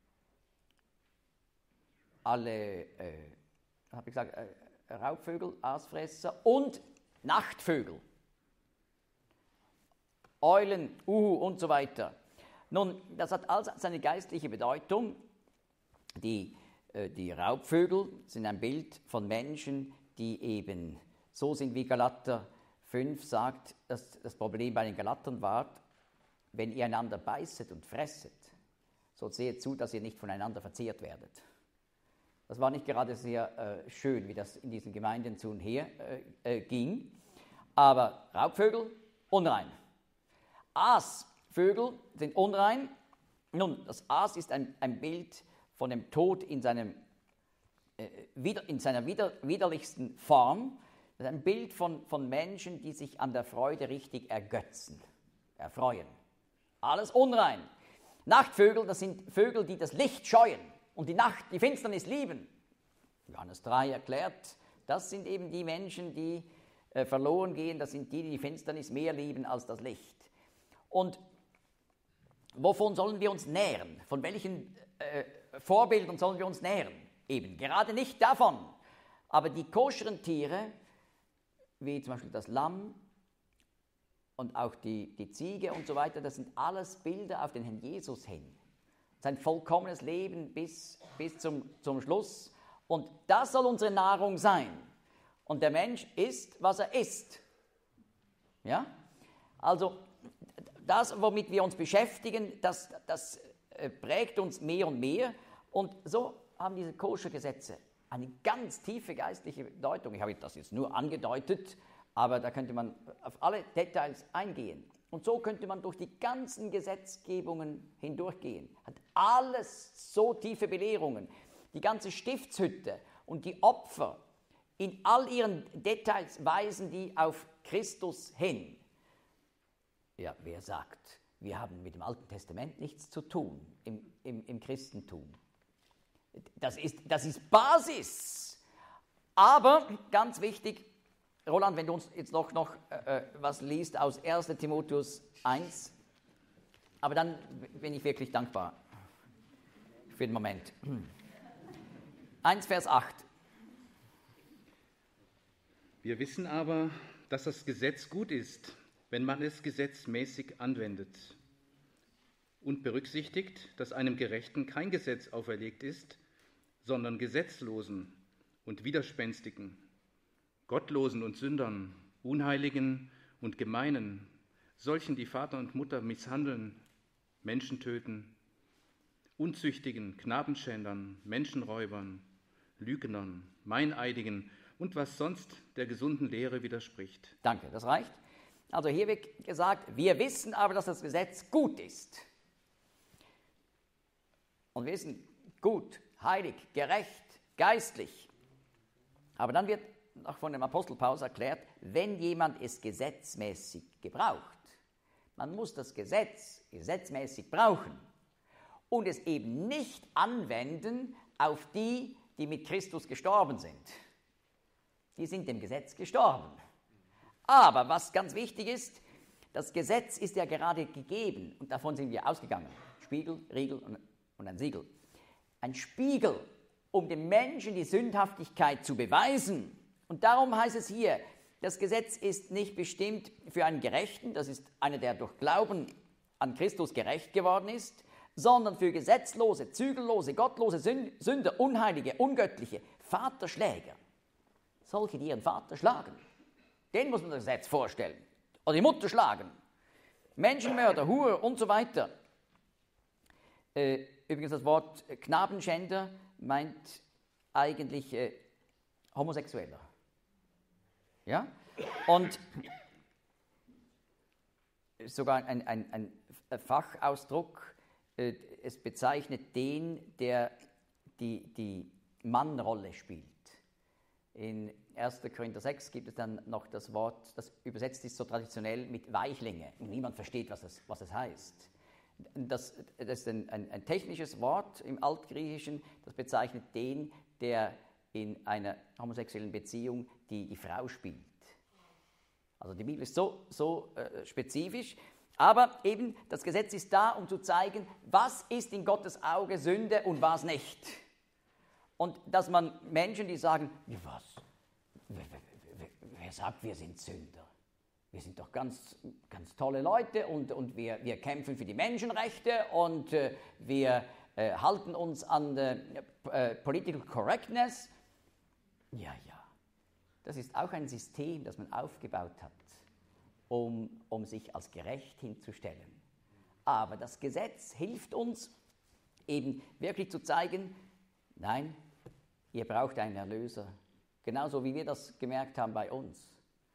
alle äh, habe ich gesagt, äh, Raubvögel, Aasfresser und Nachtvögel, Eulen, Uhu und so weiter. Nun, das hat also seine geistliche Bedeutung. Die, äh, die Raubvögel sind ein Bild von Menschen, die eben so sind, wie Galater fünf sagt, dass das Problem bei den Galatern war, wenn ihr einander beißet und fresset, so seht zu, dass ihr nicht voneinander verzehrt werdet. Das war nicht gerade sehr äh, schön, wie das in diesen Gemeinden zu und her äh, äh, ging. Aber Raubvögel, unrein. Aasvögel sind unrein. Nun, das Aas ist ein, ein Bild von dem Tod in, seinem, äh, wider, in seiner wider, widerlichsten Form. Das ist ein Bild von, von Menschen, die sich an der Freude richtig ergötzen, erfreuen. Alles unrein. Nachtvögel, das sind Vögel, die das Licht scheuen und die Nacht, die Finsternis lieben. Johannes drei erklärt, das sind eben die Menschen, die äh, verloren gehen, das sind die, die die Finsternis mehr lieben als das Licht. Und wovon sollen wir uns nähren? Von welchen äh, Vorbildern sollen wir uns nähren? Eben, gerade nicht davon. Aber die koscheren Tiere, wie zum Beispiel das Lamm und auch die, die Ziege und so weiter, das sind alles Bilder auf den Herrn Jesus hin. Sein vollkommenes Leben bis, bis zum, zum Schluss. Und das soll unsere Nahrung sein. Und der Mensch isst, was er isst. Ja? Also das, womit wir uns beschäftigen, das, das prägt uns mehr und mehr. Und so haben diese Koscher-Gesetze eine ganz tiefe geistliche Bedeutung. Ich habe das jetzt nur angedeutet, aber da könnte man auf alle Details eingehen. Und so könnte man durch die ganzen Gesetzgebungen hindurchgehen. Hat alles so tiefe Belehrungen. Die ganze Stiftshütte und die Opfer in all ihren Details weisen die auf Christus hin. Ja, wer sagt, wir haben mit dem Alten Testament nichts zu tun im, im, im Christentum? Das ist, das ist Basis. Aber ganz wichtig, Roland, wenn du uns jetzt noch, noch äh, was liest aus erster Timotheus eins, aber dann bin ich wirklich dankbar für den Moment. eins, Vers acht. Wir wissen aber, dass das Gesetz gut ist, wenn man es gesetzmäßig anwendet und berücksichtigt, dass einem Gerechten kein Gesetz auferlegt ist, sondern Gesetzlosen und Widerspenstigen, Gottlosen und Sündern, Unheiligen und Gemeinen, solchen, die Vater und Mutter misshandeln, Menschen töten, Unzüchtigen, Knabenschändern, Menschenräubern, Lügnern, Meineidigen und was sonst der gesunden Lehre widerspricht. Danke, das reicht. Also hier wird gesagt, wir wissen aber, dass das Gesetz gut ist. Und wir wissen, gut, heilig, gerecht, geistlich. Aber dann wird auch von dem Apostel Paulus erklärt, wenn jemand es gesetzmäßig gebraucht, man muss das Gesetz gesetzmäßig brauchen und es eben nicht anwenden auf die, die mit Christus gestorben sind. Die sind dem Gesetz gestorben. Aber was ganz wichtig ist, das Gesetz ist ja gerade gegeben und davon sind wir ausgegangen. Spiegel, Riegel und, und ein Siegel. Ein Spiegel, um dem Menschen die Sündhaftigkeit zu beweisen. Und darum heißt es hier, das Gesetz ist nicht bestimmt für einen Gerechten, das ist einer, der durch Glauben an Christus gerecht geworden ist, sondern für gesetzlose, zügellose, gottlose Sünder, Unheilige, Ungöttliche, Vaterschläger. Solche, die ihren Vater schlagen. Den muss man das Gesetz vorstellen. Oder die Mutter schlagen. Menschenmörder, Hure und so weiter. Äh, übrigens das Wort Knabenschänder meint eigentlich äh, Homosexueller. Ja? Und sogar ein, ein, ein Fachausdruck, äh, es bezeichnet den, der die, die Mannrolle spielt. In erster Korinther sechs gibt es dann noch das Wort, das übersetzt ist so traditionell mit Weichlinge. Und niemand versteht, was es, was es heißt. Das, das ist ein, ein, ein technisches Wort im Altgriechischen, das bezeichnet den, der in einer homosexuellen Beziehung die, die Frau spielt. Also die Bibel ist so, so äh, spezifisch, aber eben das Gesetz ist da, um zu zeigen, was ist in Gottes Auge Sünde und was nicht. Und dass man Menschen, die sagen, ja, was? Wer, wer, wer sagt, wir sind Sünder? Wir sind doch ganz, ganz tolle Leute und, und wir, wir kämpfen für die Menschenrechte und äh, wir äh, halten uns an äh, äh, Political Correctness. Ja, ja. Das ist auch ein System, das man aufgebaut hat, um, um sich als gerecht hinzustellen. Aber das Gesetz hilft uns eben wirklich zu zeigen, nein, ihr braucht einen Erlöser. Genauso wie wir das gemerkt haben bei uns.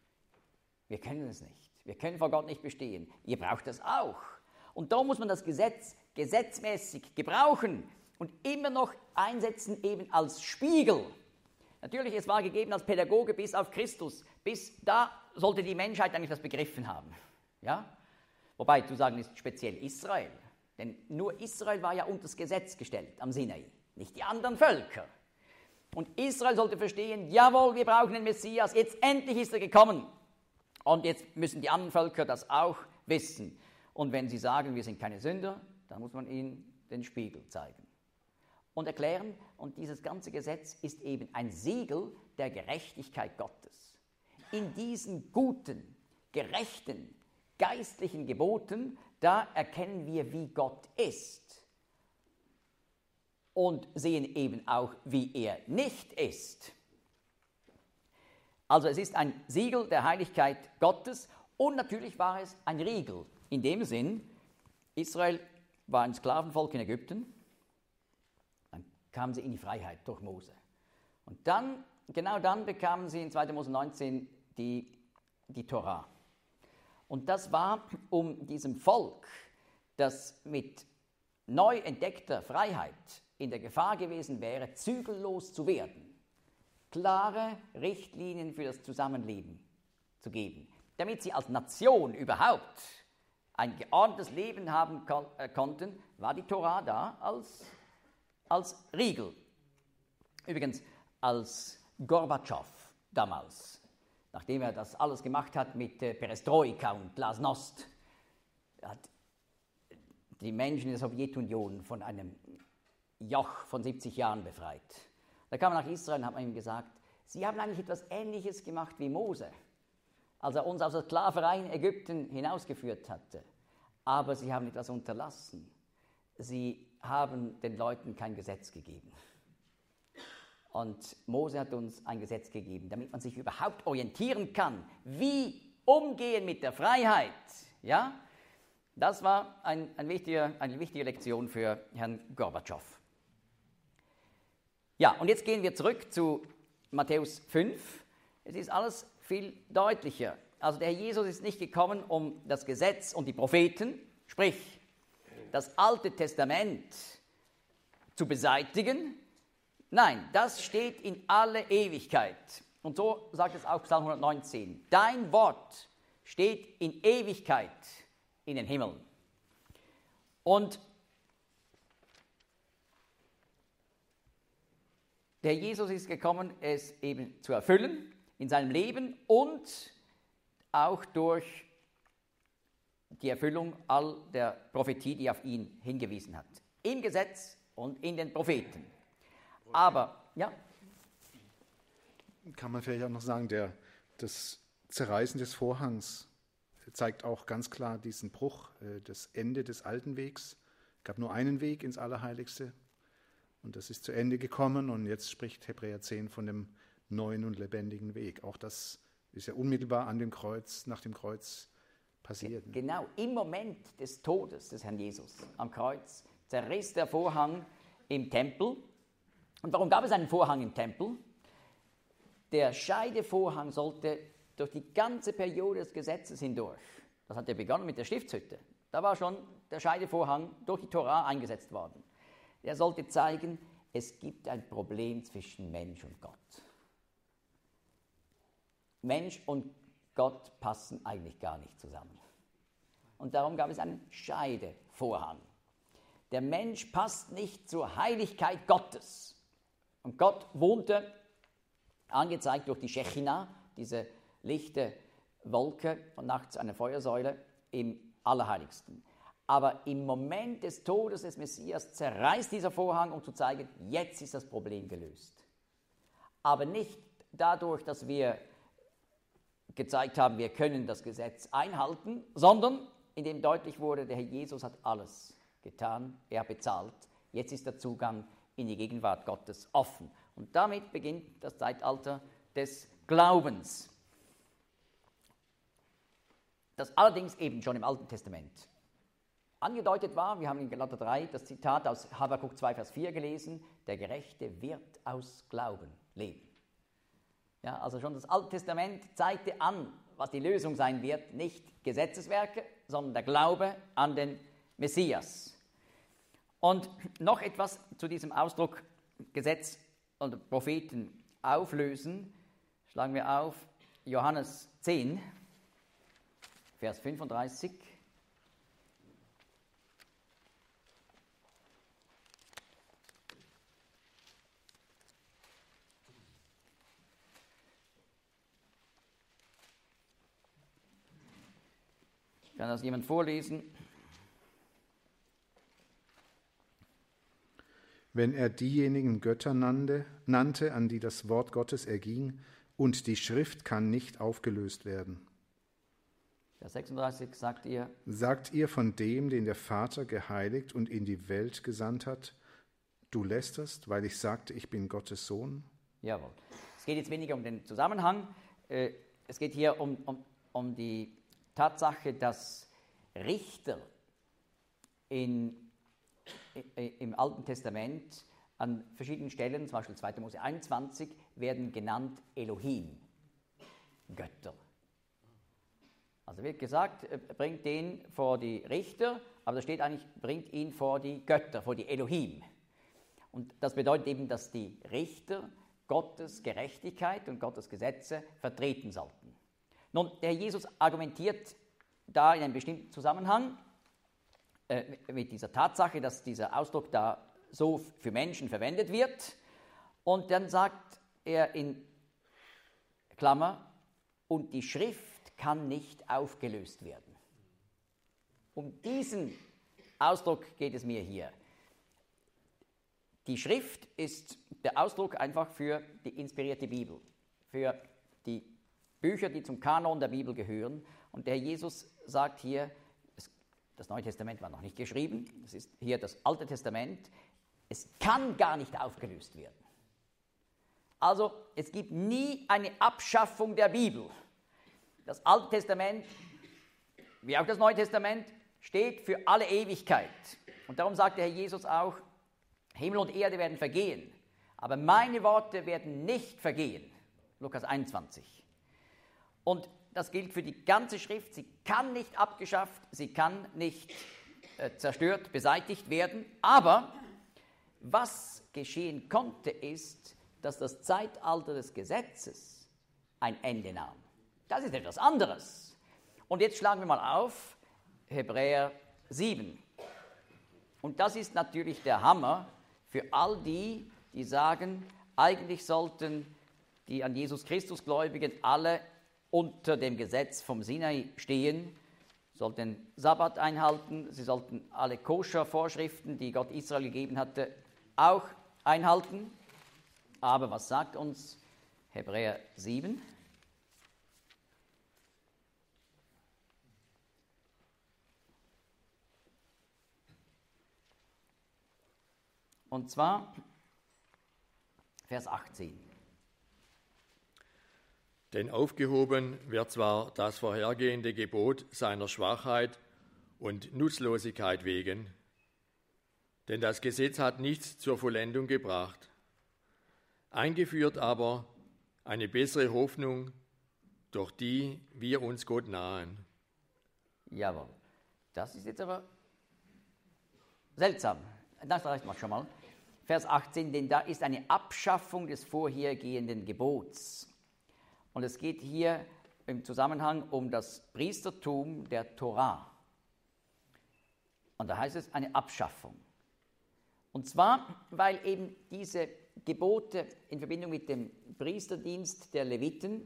Wir können es nicht. Wir können vor Gott nicht bestehen. Ihr braucht das auch. Und da muss man das Gesetz gesetzmäßig gebrauchen und immer noch einsetzen eben als Spiegel. Natürlich, es war gegeben als Pädagoge bis auf Christus. Bis da sollte die Menschheit eigentlich das begriffen haben. Ja? Wobei, zu sagen ist speziell Israel. Denn nur Israel war ja unter das Gesetz gestellt am Sinai, nicht die anderen Völker. Und Israel sollte verstehen, jawohl, wir brauchen den Messias, jetzt endlich ist er gekommen. Und jetzt müssen die anderen Völker das auch wissen. Und wenn sie sagen, wir sind keine Sünder, dann muss man ihnen den Spiegel zeigen. Und erklären, und dieses ganze Gesetz ist eben ein Siegel der Gerechtigkeit Gottes. In diesen guten, gerechten, geistlichen Geboten, da erkennen wir, wie Gott ist. Und sehen eben auch, wie er nicht ist. Also es ist ein Siegel der Heiligkeit Gottes und natürlich war es ein Riegel. In dem Sinn, Israel war ein Sklavenvolk in Ägypten, dann kamen sie in die Freiheit durch Mose. Und dann, genau dann bekamen sie in zweiter Mose neunzehn die, die Tora. Und das war, um diesem Volk, das mit neu entdeckter Freiheit in der Gefahr gewesen wäre, zügellos zu werden, klare Richtlinien für das Zusammenleben zu geben, damit sie als Nation überhaupt ein geordnetes Leben haben kon- äh, konnten, war die Tora da als, als Riegel. Übrigens, als Gorbatschow damals, nachdem er das alles gemacht hat mit äh, Perestroika und Glasnost, hat die Menschen in der Sowjetunion von einem Joch von siebzig Jahren befreit. Da kam er nach Israel und hat man ihm gesagt, Sie haben eigentlich etwas Ähnliches gemacht wie Mose, als er uns aus der Sklaverei in Ägypten hinausgeführt hatte. Aber Sie haben etwas unterlassen. Sie haben den Leuten kein Gesetz gegeben. Und Mose hat uns ein Gesetz gegeben, damit man sich überhaupt orientieren kann, wie umgehen mit der Freiheit. Ja? Das war ein, ein wichtiger, eine wichtige Lektion für Herrn Gorbatschow. Ja, und jetzt gehen wir zurück zu Matthäus fünf. Es ist alles viel deutlicher. Also der Herr Jesus ist nicht gekommen, um das Gesetz und die Propheten, sprich das Alte Testament, zu beseitigen. Nein, das steht in alle Ewigkeit. Und so sagt es auch Psalm hundertneunzehn. Dein Wort steht in Ewigkeit in den Himmeln. Und der Jesus ist gekommen, es eben zu erfüllen in seinem Leben und auch durch die Erfüllung all der Prophetie, die auf ihn hingewiesen hat. Im Gesetz und in den Propheten. Aber, ja. Kann man vielleicht auch noch sagen, der, das Zerreißen des Vorhangs zeigt auch ganz klar diesen Bruch, äh, das Ende des alten Wegs. Es gab nur einen Weg ins Allerheiligste und das ist zu Ende gekommen und jetzt spricht Hebräer zehn von dem neuen und lebendigen Weg. Auch das Ist ja unmittelbar an dem Kreuz, nach dem Kreuz passiert. Ne? Genau, im Moment des Todes des Herrn Jesus am Kreuz zerriss der Vorhang im Tempel. Und warum gab es einen Vorhang im Tempel? Der Scheidevorhang sollte durch die ganze Periode des Gesetzes hindurch, das hat ja begonnen mit der Stiftshütte, da war schon der Scheidevorhang durch die Tora eingesetzt worden. Der sollte zeigen, es gibt ein Problem zwischen Mensch und Gott. Mensch und Gott passen eigentlich gar nicht zusammen. Und darum gab es einen Scheidevorhang. Der Mensch passt nicht zur Heiligkeit Gottes. Und Gott wohnte, angezeigt durch die Shechina, diese lichte Wolke und nachts eine Feuersäule, im Allerheiligsten. Aber im Moment des Todes des Messias zerreißt dieser Vorhang, um zu zeigen, jetzt ist das Problem gelöst. Aber nicht dadurch, dass wir gezeigt haben, wir können das Gesetz einhalten, sondern indem deutlich wurde, der Herr Jesus hat alles getan, er hat bezahlt. Jetzt ist der Zugang in die Gegenwart Gottes offen. Und damit beginnt das Zeitalter des Glaubens. Das allerdings eben schon im Alten Testament angedeutet war. Wir haben in Galater drei das Zitat aus Habakuk zwei, Vers vier gelesen, der Gerechte wird aus Glauben leben. Ja, also schon das Alte Testament zeigte an, was die Lösung sein wird, nicht Gesetzeswerke, sondern der Glaube an den Messias. Und noch etwas zu diesem Ausdruck Gesetz und Propheten auflösen, schlagen wir auf Johannes zehn, Vers fünfunddreißig. Kann das jemand vorlesen? Wenn er diejenigen Götter nannte, nannte, an die das Wort Gottes erging, und die Schrift kann nicht aufgelöst werden. Vers sechsunddreißig sagt ihr, sagt ihr von dem, den der Vater geheiligt und in die Welt gesandt hat, du lästerst, weil ich sagte, ich bin Gottes Sohn? Jawohl. Es geht jetzt weniger um den Zusammenhang, es geht hier um, um, um die Tatsache, dass Richter in, im Alten Testament an verschiedenen Stellen, zum Beispiel zweiter Mose einundzwanzig, werden genannt Elohim, Götter. Also wird gesagt, bringt den vor die Richter, aber da steht eigentlich, bringt ihn vor die Götter, vor die Elohim. Und das bedeutet eben, dass die Richter Gottes Gerechtigkeit und Gottes Gesetze vertreten sollten. Nun, der Herr Jesus argumentiert da in einem bestimmten Zusammenhang äh, mit dieser Tatsache, dass dieser Ausdruck da so für Menschen verwendet wird. Und dann sagt er in Klammer, und die Schrift kann nicht aufgelöst werden. Um diesen Ausdruck geht es mir hier. Die Schrift ist der Ausdruck einfach für die inspirierte Bibel, für die Bücher, die zum Kanon der Bibel gehören. Und der Herr Jesus sagt hier, das Neue Testament war noch nicht geschrieben, das ist hier das Alte Testament, es kann gar nicht aufgelöst werden. Also es gibt nie eine Abschaffung der Bibel. Das Alte Testament, wie auch das Neue Testament, steht für alle Ewigkeit. Und darum sagt der Herr Jesus auch, Himmel und Erde werden vergehen, aber meine Worte werden nicht vergehen. Lukas einundzwanzig. Und das gilt für die ganze Schrift. Sie kann nicht abgeschafft, sie kann nicht äh, zerstört, beseitigt werden. Aber was geschehen konnte, ist, dass das Zeitalter des Gesetzes ein Ende nahm. Das ist etwas anderes. Und jetzt schlagen wir mal auf Hebräer sieben. Und das ist natürlich der Hammer für all die, die sagen, eigentlich sollten die an Jesus Christus Gläubigen alle unter dem Gesetz vom Sinai stehen, sollten den Sabbat einhalten, sie sollten alle Koscher-Vorschriften, die Gott Israel gegeben hatte, auch einhalten. Aber was sagt uns Hebräer sieben? Und zwar Vers achtzehn. Denn aufgehoben wird zwar das vorhergehende Gebot seiner Schwachheit und Nutzlosigkeit wegen, denn das Gesetz hat nichts zur Vollendung gebracht. Eingeführt aber eine bessere Hoffnung, durch die wir uns Gott nahen. Jawohl. Das ist jetzt aber seltsam. Das reicht mal schon mal. Vers achtzehn, denn da ist eine Abschaffung des vorhergehenden Gebots. Und es geht hier im Zusammenhang um das Priestertum der Tora. Und da heißt es eine Abschaffung. Und zwar, weil eben diese Gebote in Verbindung mit dem Priesterdienst der Leviten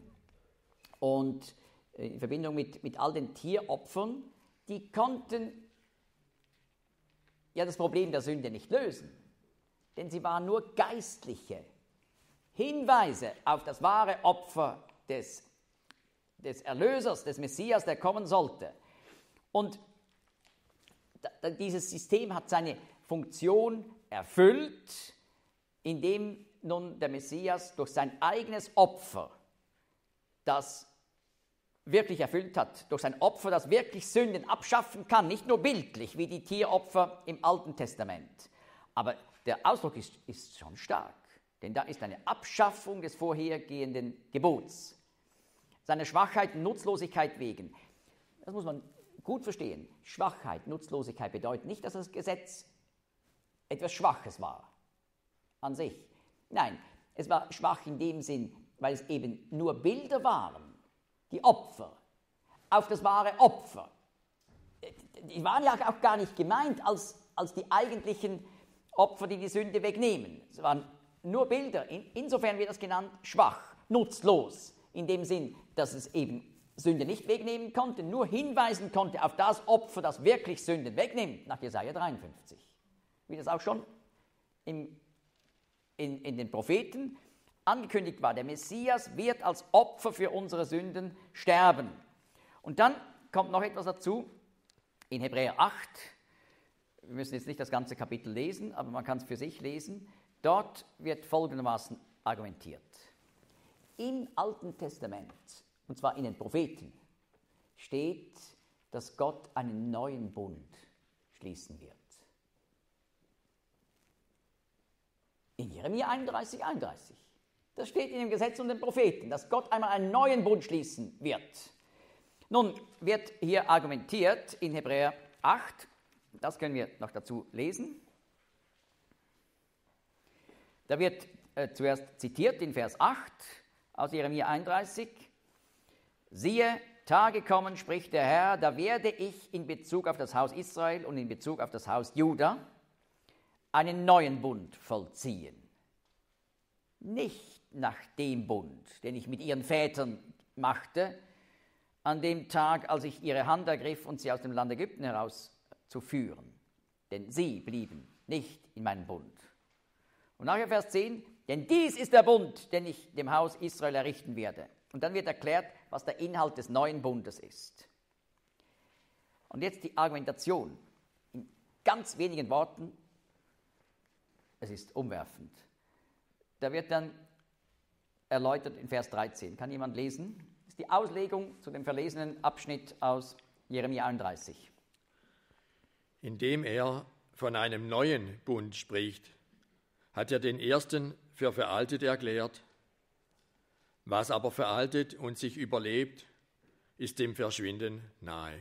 und in Verbindung mit, mit all den Tieropfern, die konnten ja das Problem der Sünde nicht lösen. Denn sie waren nur geistliche Hinweise auf das wahre Opfer des, des Erlösers, des Messias, der kommen sollte. Und da, dieses System hat seine Funktion erfüllt, indem nun der Messias durch sein eigenes Opfer, das wirklich erfüllt hat, durch sein Opfer, das wirklich Sünden abschaffen kann, nicht nur bildlich wie die Tieropfer im Alten Testament. Aber der Ausdruck ist, ist schon stark, denn da ist eine Abschaffung des vorhergehenden Gebots. Seiner Schwachheit und Nutzlosigkeit wegen. Das muss man gut verstehen. Schwachheit, Nutzlosigkeit bedeutet nicht, dass das Gesetz etwas Schwaches war an sich. Nein, es war schwach in dem Sinn, weil es eben nur Bilder waren, die Opfer, auf das wahre Opfer. Die waren ja auch gar nicht gemeint als, als die eigentlichen Opfer, die die Sünde wegnehmen. Es waren nur Bilder. In, insofern wird das genannt schwach, nutzlos, in dem Sinn, dass es eben Sünde nicht wegnehmen konnte, nur hinweisen konnte auf das Opfer, das wirklich Sünden wegnimmt, nach Jesaja dreiundfünfzig. Wie das auch schon im, in, in den Propheten angekündigt war. Der Messias wird als Opfer für unsere Sünden sterben. Und dann kommt noch etwas dazu, in Hebräer acht, wir müssen jetzt nicht das ganze Kapitel lesen, aber man kann es für sich lesen, dort wird folgendermaßen argumentiert. Im Alten Testament, und zwar in den Propheten, steht, dass Gott einen neuen Bund schließen wird. In Jeremia einunddreißig, einunddreißig. Das steht in dem Gesetz und den Propheten, dass Gott einmal einen neuen Bund schließen wird. Nun wird hier argumentiert in Hebräer acht, das können wir noch dazu lesen. Da wird äh, zuerst zitiert in Vers acht aus Jeremia einunddreißig. Siehe, Tage kommen, spricht der Herr, da werde ich in Bezug auf das Haus Israel und in Bezug auf das Haus Juda einen neuen Bund vollziehen. Nicht nach dem Bund, den ich mit ihren Vätern machte, an dem Tag, als ich ihre Hand ergriff und sie aus dem Land Ägypten herauszuführen. Denn sie blieben nicht in meinem Bund. Und nachher Vers zehn, denn dies ist der Bund, den ich dem Haus Israel errichten werde. Und dann wird erklärt, was der Inhalt des neuen Bundes ist. Und jetzt die Argumentation. In ganz wenigen Worten, es ist umwerfend. Da wird dann erläutert in Vers dreizehn. Kann jemand lesen? Das ist die Auslegung zu dem verlesenen Abschnitt aus Jeremia einunddreißig. Indem er von einem neuen Bund spricht, hat er den ersten für veraltet erklärt. Was aber veraltet und sich überlebt, ist dem Verschwinden nahe.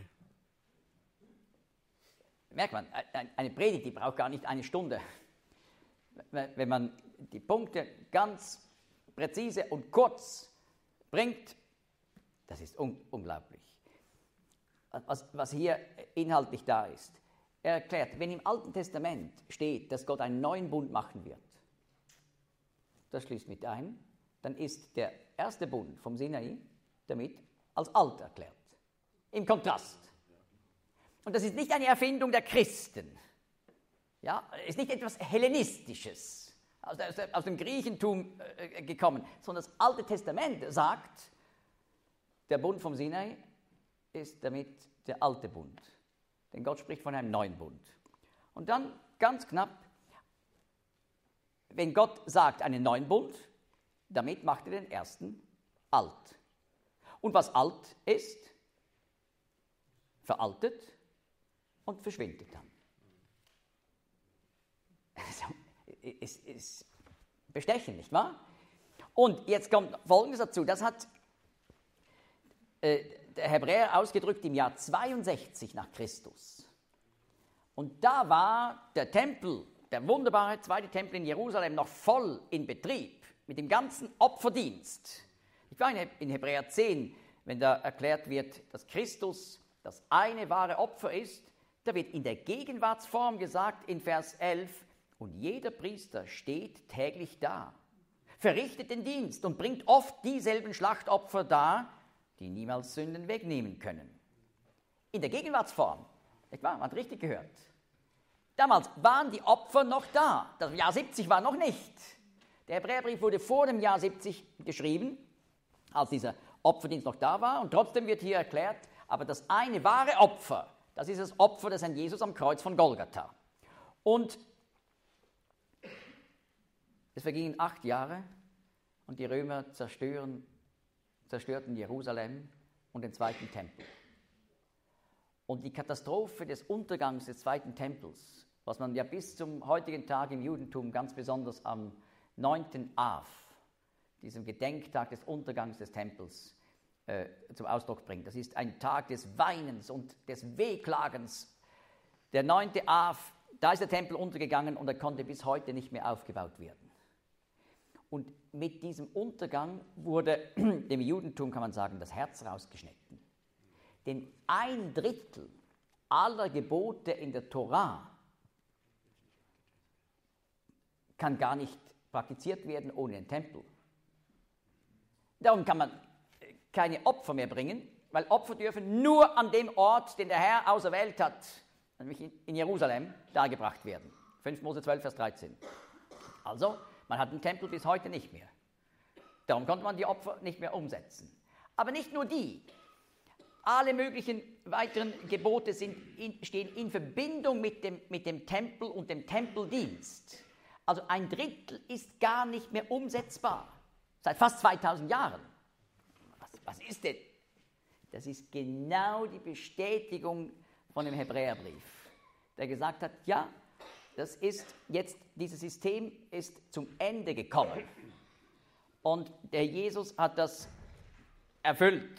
Merkt man, eine Predigt, die braucht gar nicht eine Stunde. Wenn man die Punkte ganz präzise und kurz bringt, das ist un- unglaublich. Was, was hier inhaltlich da ist. Er erklärt, wenn im Alten Testament steht, dass Gott einen neuen Bund machen wird, das schließt mit ein, dann ist der erste Bund vom Sinai damit als alt erklärt. Im Kontrast. Und das ist nicht eine Erfindung der Christen. Ja, ist nicht etwas Hellenistisches, aus, aus, aus dem Griechentum äh, gekommen, sondern das Alte Testament sagt, der Bund vom Sinai ist damit der alte Bund. Denn Gott spricht von einem neuen Bund. Und dann ganz knapp, wenn Gott sagt einen neuen Bund, damit macht er den ersten alt. Und was alt ist, veraltet und verschwindet dann. Also, ist, ist bestechend, nicht wahr? Und jetzt kommt Folgendes dazu, das hat äh, der Hebräer ausgedrückt im Jahr zweiundsechzig nach Christus. Und da war der Tempel, der wunderbare zweite Tempel in Jerusalem, noch voll in Betrieb, mit dem ganzen Opferdienst. Ich war in Hebräer zehn, wenn da erklärt wird, dass Christus das eine wahre Opfer ist, da wird in der Gegenwartsform gesagt in Vers elf, und jeder Priester steht täglich da, verrichtet den Dienst und bringt oft dieselben Schlachtopfer dar, die niemals Sünden wegnehmen können. In der Gegenwartsform, nicht wahr? Man hat richtig gehört. Damals waren die Opfer noch da. Das Jahr siebzig war noch nicht. Der Hebräerbrief wurde vor dem Jahr siebzig geschrieben, als dieser Opferdienst noch da war. Und trotzdem wird hier erklärt, aber das eine wahre Opfer, das ist das Opfer des Herrn Jesus am Kreuz von Golgatha. Und es vergingen acht Jahre und die Römer zerstören, zerstörten Jerusalem und den zweiten Tempel. Und die Katastrophe des Untergangs des zweiten Tempels, was man ja bis zum heutigen Tag im Judentum ganz besonders am neunten Av, diesem Gedenktag des Untergangs des Tempels, äh, zum Ausdruck bringt. Das ist ein Tag des Weinens und des Wehklagens. Der neunte Av, da ist der Tempel untergegangen und er konnte bis heute nicht mehr aufgebaut werden. Und mit diesem Untergang wurde dem Judentum, kann man sagen, das Herz rausgeschnitten. Denn ein Drittel aller Gebote in der Tora kann gar nicht praktiziert werden ohne den Tempel. Darum kann man keine Opfer mehr bringen, weil Opfer dürfen nur an dem Ort, den der Herr auserwählt hat, nämlich in Jerusalem, dargebracht werden. fünfter Mose zwölf, Vers dreizehn. Also, man hat den Tempel bis heute nicht mehr. Darum konnte man die Opfer nicht mehr umsetzen. Aber nicht nur die. Alle möglichen weiteren Gebote sind in, stehen in Verbindung mit dem, mit dem Tempel und dem Tempeldienst. Also ein Drittel ist gar nicht mehr umsetzbar. Seit fast zweitausend Jahren. Was, was ist denn? Das ist genau die Bestätigung von dem Hebräerbrief, der gesagt hat, ja, das ist jetzt, dieses System ist zum Ende gekommen. Und der Jesus hat das erfüllt.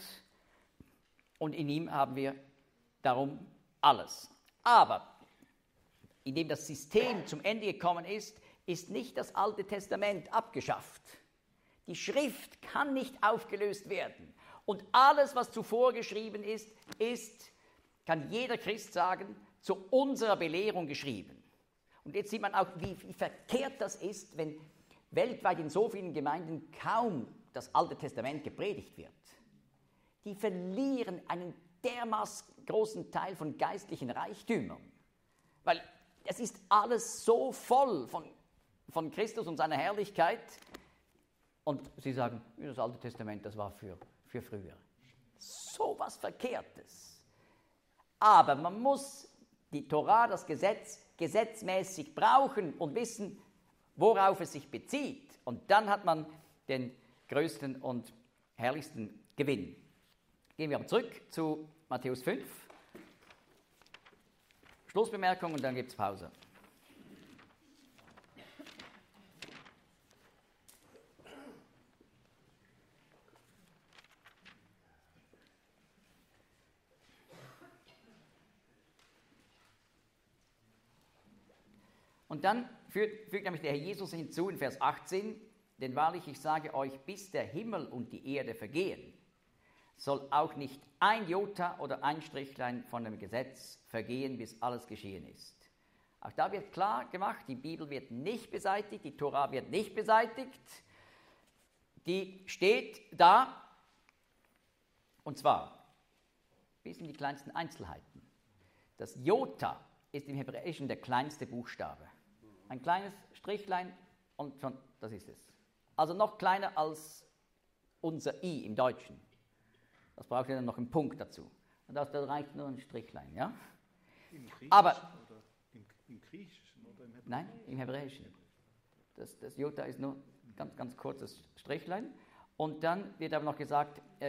Und in ihm haben wir darum alles. Aber indem das System zum Ende gekommen ist, ist nicht das Alte Testament abgeschafft. Die Schrift kann nicht aufgelöst werden. Und alles, was zuvor geschrieben ist, ist, kann jeder Christ sagen, zu unserer Belehrung geschrieben. Und jetzt sieht man auch, wie, wie verkehrt das ist, wenn weltweit in so vielen Gemeinden kaum das Alte Testament gepredigt wird. Die verlieren einen dermaßen großen Teil von geistlichen Reichtümern. Weil es ist alles so voll von, von Christus und seiner Herrlichkeit. Und sie sagen, das Alte Testament, das war für, für früher. So was Verkehrtes. Aber man muss die Tora, das Gesetz, gesetzmäßig brauchen und wissen, worauf es sich bezieht. Und dann hat man den größten und herrlichsten Gewinn. Gehen wir aber zurück zu Matthäus fünf. Schlussbemerkung und dann gibt es Pause. Und dann fügt, fügt nämlich der Herr Jesus hinzu in Vers achtzehn, denn wahrlich, ich sage euch, bis der Himmel und die Erde vergehen, soll auch nicht ein Jota oder ein Strichlein von dem Gesetz vergehen, bis alles geschehen ist. Auch da wird klar gemacht, die Bibel wird nicht beseitigt, die Tora wird nicht beseitigt, die steht da, und zwar bis in die kleinsten Einzelheiten. Das Jota ist im Hebräischen der kleinste Buchstabe. Ein kleines Strichlein und schon, das ist es. Also noch kleiner als unser I im Deutschen. Das braucht ja dann noch einen Punkt dazu. Und das, da reicht nur ein Strichlein, ja? Im Griechischen aber, oder im, im Griechischen oder im Hebräischen? Nein, im Hebräischen. Das, das Jota ist nur ein ganz, ganz kurzes Strichlein. Und dann wird aber noch gesagt, äh,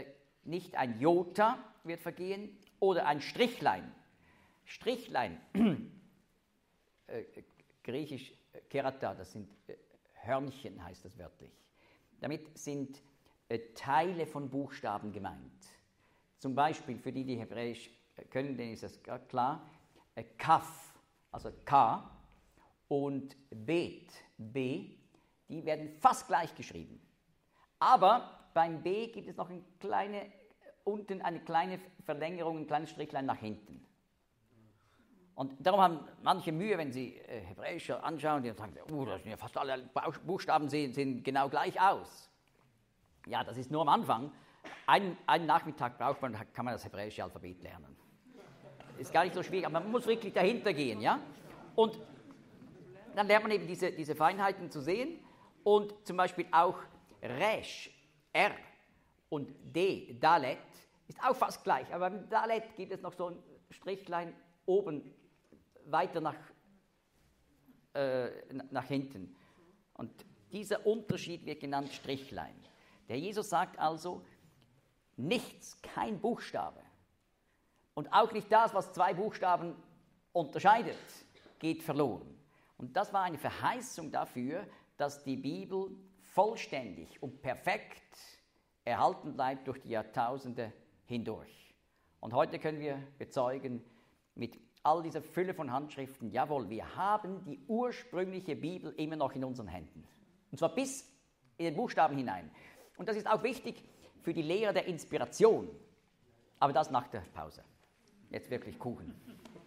nicht ein Jota wird vergehen oder ein Strichlein. Strichlein, äh, griechisch äh, Kerata, das sind äh, Hörnchen, heißt das wörtlich. Damit sind äh, Teile von Buchstaben gemeint. Zum Beispiel, für die, die Hebräisch können, denen ist das klar, äh, Kaf, also K, und Bet, B, die werden fast gleich geschrieben. Aber beim B gibt es noch eine kleine, unten eine kleine Verlängerung, ein kleines Strichlein nach hinten. Und darum haben manche Mühe, wenn sie äh, Hebräisch anschauen, die sagen, oh, das sind ja fast alle Buchstaben sehen, sehen genau gleich aus. Ja, das ist nur am Anfang. Ein, einen Nachmittag braucht man, kann man das hebräische Alphabet lernen. Ist gar nicht so schwierig, aber man muss wirklich dahinter gehen, ja? Und dann lernt man eben diese, diese Feinheiten zu sehen und zum Beispiel auch Resh, R und D, Dalet, ist auch fast gleich, aber beim Dalet gibt es noch so ein Strichlein oben weiter nach, äh, nach hinten. Und dieser Unterschied wird genannt Strichlein. Der Jesus sagt also, nichts, kein Buchstabe und auch nicht das, was zwei Buchstaben unterscheidet, geht verloren. Und das war eine Verheißung dafür, dass die Bibel vollständig und perfekt erhalten bleibt durch die Jahrtausende hindurch. Und heute können wir bezeugen, mit all dieser Fülle von Handschriften, jawohl, wir haben die ursprüngliche Bibel immer noch in unseren Händen. Und zwar bis in den Buchstaben hinein. Und das ist auch wichtig für die Lehre der Inspiration. Aber das nach der Pause. Jetzt wirklich Kuchen.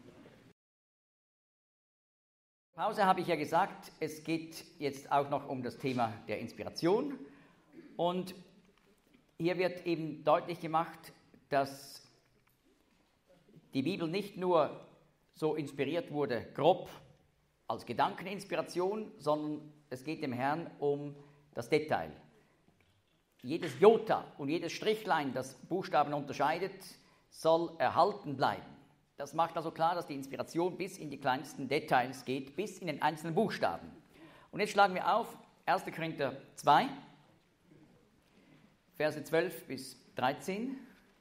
Pause habe ich ja gesagt, es geht jetzt auch noch um das Thema der Inspiration. Und hier wird eben deutlich gemacht, dass die Bibel nicht nur so inspiriert wurde, grob als Gedankeninspiration, sondern es geht dem Herrn um das Detail. Jedes Jota und jedes Strichlein, das Buchstaben unterscheidet, soll erhalten bleiben. Das macht also klar, dass die Inspiration bis in die kleinsten Details geht, bis in den einzelnen Buchstaben. Und jetzt schlagen wir auf erster Korinther zwei, Verse zwölf bis dreizehn.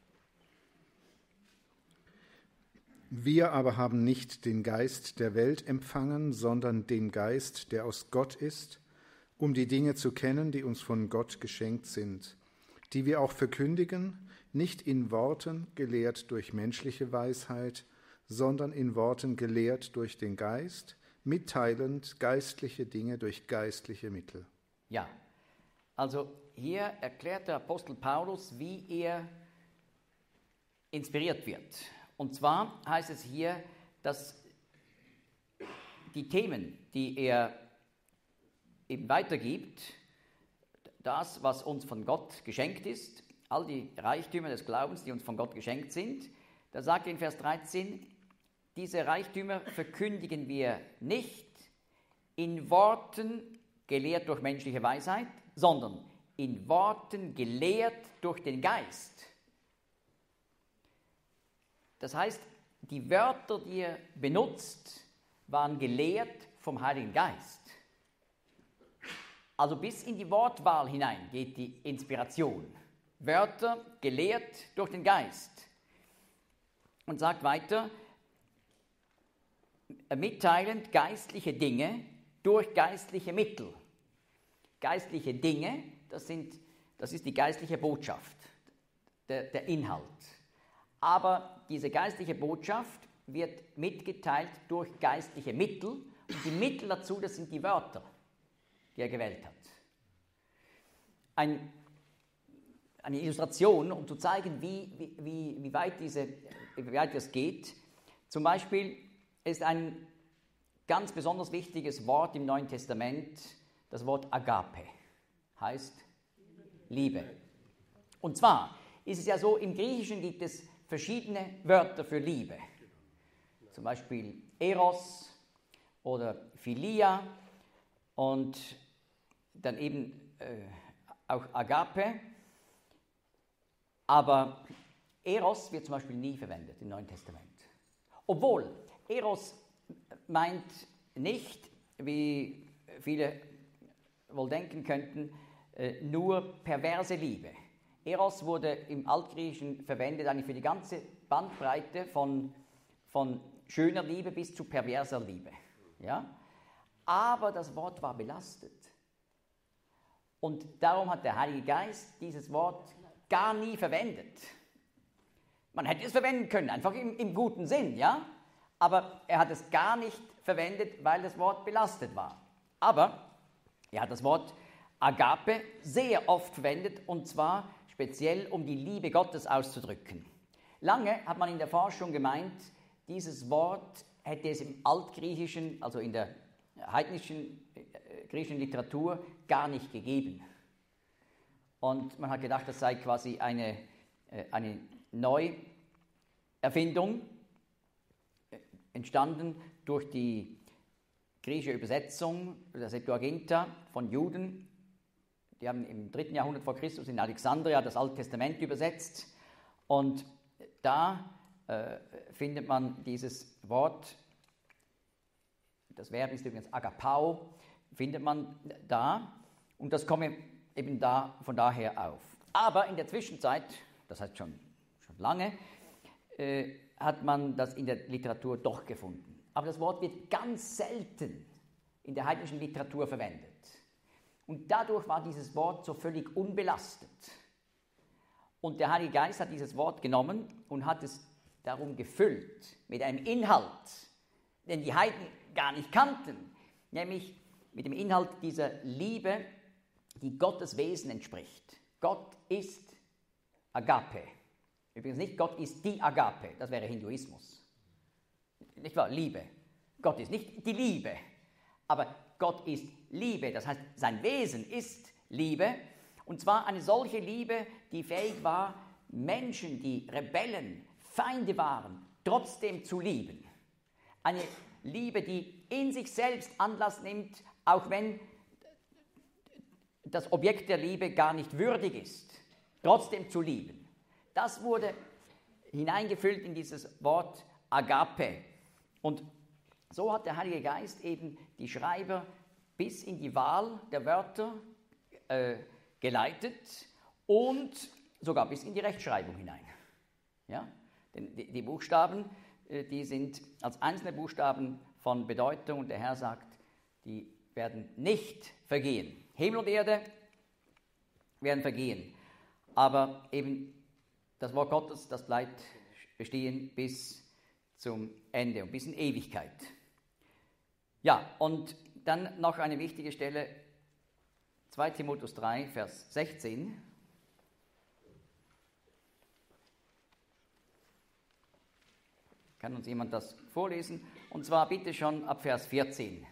Wir aber haben nicht den Geist der Welt empfangen, sondern den Geist, der aus Gott ist, um die Dinge zu kennen, die uns von Gott geschenkt sind, die wir auch verkündigen, nicht in Worten gelehrt durch menschliche Weisheit, sondern in Worten gelehrt durch den Geist, mitteilend geistliche Dinge durch geistliche Mittel. Ja, also hier erklärt der Apostel Paulus, wie er inspiriert wird. Und zwar heißt es hier, dass die Themen, die er eben weitergibt, das, was uns von Gott geschenkt ist, all die Reichtümer des Glaubens, die uns von Gott geschenkt sind, da sagt er in Vers dreizehn, diese Reichtümer verkündigen wir nicht in Worten gelehrt durch menschliche Weisheit, sondern in Worten gelehrt durch den Geist. Das heißt, die Wörter, die er benutzt, waren gelehrt vom Heiligen Geist. Also bis in die Wortwahl hinein geht die Inspiration. Wörter gelehrt durch den Geist. Und sagt weiter, mitteilend geistliche Dinge durch geistliche Mittel. Geistliche Dinge, das, sind, das ist die geistliche Botschaft, der, der Inhalt. Aber diese geistliche Botschaft wird mitgeteilt durch geistliche Mittel. Und die Mittel dazu, das sind die Wörter, die er gewählt hat. Ein, eine Illustration, um zu zeigen, wie, wie, wie, weit diese, wie weit das geht. Zum Beispiel ist ein ganz besonders wichtiges Wort im Neuen Testament das Wort Agape, heißt Liebe. Und zwar ist es ja so, im Griechischen gibt es verschiedene Wörter für Liebe. Zum Beispiel Eros oder Philia und dann eben äh, auch Agape. Aber Eros wird zum Beispiel nie verwendet im Neuen Testament. Obwohl Eros meint nicht, wie viele wohl denken könnten, äh, nur perverse Liebe. Eros wurde im Altgriechischen verwendet eigentlich für die ganze Bandbreite von, von schöner Liebe bis zu perverser Liebe. Ja? Aber das Wort war belastet. Und darum hat der Heilige Geist dieses Wort gar nie verwendet. Man hätte es verwenden können, einfach im, im guten Sinn, ja? Aber er hat es gar nicht verwendet, weil das Wort belastet war. Aber er hat das Wort Agape sehr oft verwendet, und zwar speziell, um die Liebe Gottes auszudrücken. Lange hat man in der Forschung gemeint, dieses Wort hätte es im Altgriechischen, also in der heidnischen äh, griechischen Literatur, gar nicht gegeben. Und man hat gedacht, das sei quasi eine, äh, eine Neuerfindung, äh, entstanden durch die griechische Übersetzung der Septuaginta von Juden. Die haben im dritten Jahrhundert vor Christus in Alexandria das Alte Testament übersetzt. Und da äh, findet man dieses Wort, das Verb ist übrigens agapao, findet man da. Und das komme eben da, von daher auf. Aber in der Zwischenzeit, das heißt schon, schon lange, äh, hat man das in der Literatur doch gefunden. Aber das Wort wird ganz selten in der heidnischen Literatur verwendet. Und dadurch war dieses Wort so völlig unbelastet. Und der Heilige Geist hat dieses Wort genommen und hat es darum gefüllt mit einem Inhalt, den die Heiden gar nicht kannten, nämlich mit dem Inhalt dieser Liebe, die Gottes Wesen entspricht. Gott ist Agape. Übrigens nicht Gott ist die Agape, das wäre Hinduismus. Nicht wahr? Liebe. Gott ist nicht die Liebe, aber Gott ist Liebe, das heißt, sein Wesen ist Liebe, und zwar eine solche Liebe, die fähig war, Menschen, die Rebellen, Feinde waren, trotzdem zu lieben. Eine Liebe, die in sich selbst Anlass nimmt, auch wenn das Objekt der Liebe gar nicht würdig ist, trotzdem zu lieben. Das wurde hineingefüllt in dieses Wort Agape. Und so hat der Heilige Geist eben die Schreiber bis in die Wahl der Wörter äh, geleitet und sogar bis in die Rechtschreibung hinein. Ja? Denn die, die Buchstaben, äh, die sind als einzelne Buchstaben von Bedeutung, und der Herr sagt, die werden nicht vergehen. Himmel und Erde werden vergehen, aber eben das Wort Gottes, das bleibt bestehen bis zum Ende und bis in Ewigkeit. Ja, und dann noch eine wichtige Stelle, zweiter Timotheus drei, Vers sechzehn. Kann uns jemand das vorlesen? Und zwar bitte schon ab Vers vierzehn.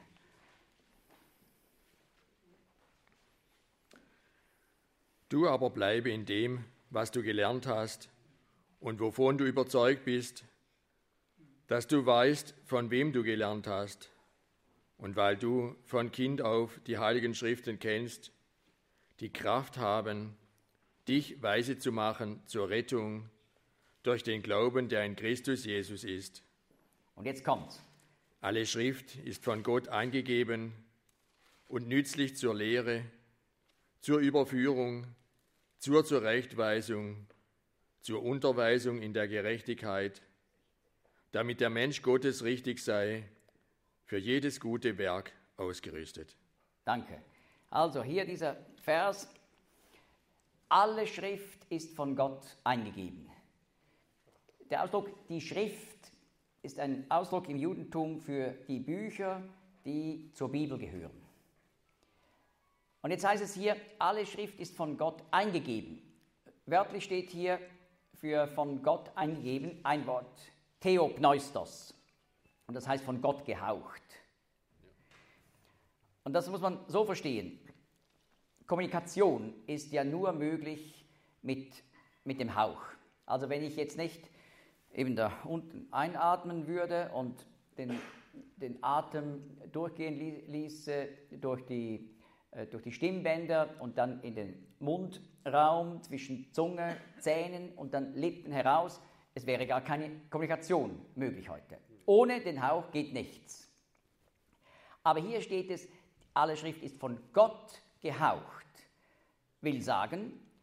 Du aber bleibe in dem, was du gelernt hast und wovon du überzeugt bist, dass du weißt, von wem du gelernt hast, und weil du von Kind auf die Heiligen Schriften kennst, die Kraft haben, dich weise zu machen zur Rettung durch den Glauben, der in Christus Jesus ist. Und jetzt kommt's. Alle Schrift ist von Gott eingegeben und nützlich zur Lehre, zur Überführung, zur Zurechtweisung, zur Unterweisung in der Gerechtigkeit, damit der Mensch Gottes richtig sei, für jedes gute Werk ausgerüstet. Danke. Also hier dieser Vers, alle Schrift ist von Gott eingegeben. Der Ausdruck, die Schrift, ist ein Ausdruck im Judentum für die Bücher, die zur Bibel gehören. Und jetzt heißt es hier, alle Schrift ist von Gott eingegeben. Wörtlich steht hier für von Gott eingegeben ein Wort, Theopneustos. Und das heißt von Gott gehaucht. Und das muss man so verstehen. Kommunikation ist ja nur möglich mit, mit dem Hauch. Also wenn ich jetzt nicht eben da unten einatmen würde und den, den Atem durchgehen ließe durch die, äh, durch die Stimmbänder und dann in den Mundraum zwischen Zunge, Zähnen und dann Lippen heraus, es wäre gar keine Kommunikation möglich heute. Ohne den Hauch geht nichts. Aber hier steht es, alle Schrift ist von Gott gehaucht. Will sagen,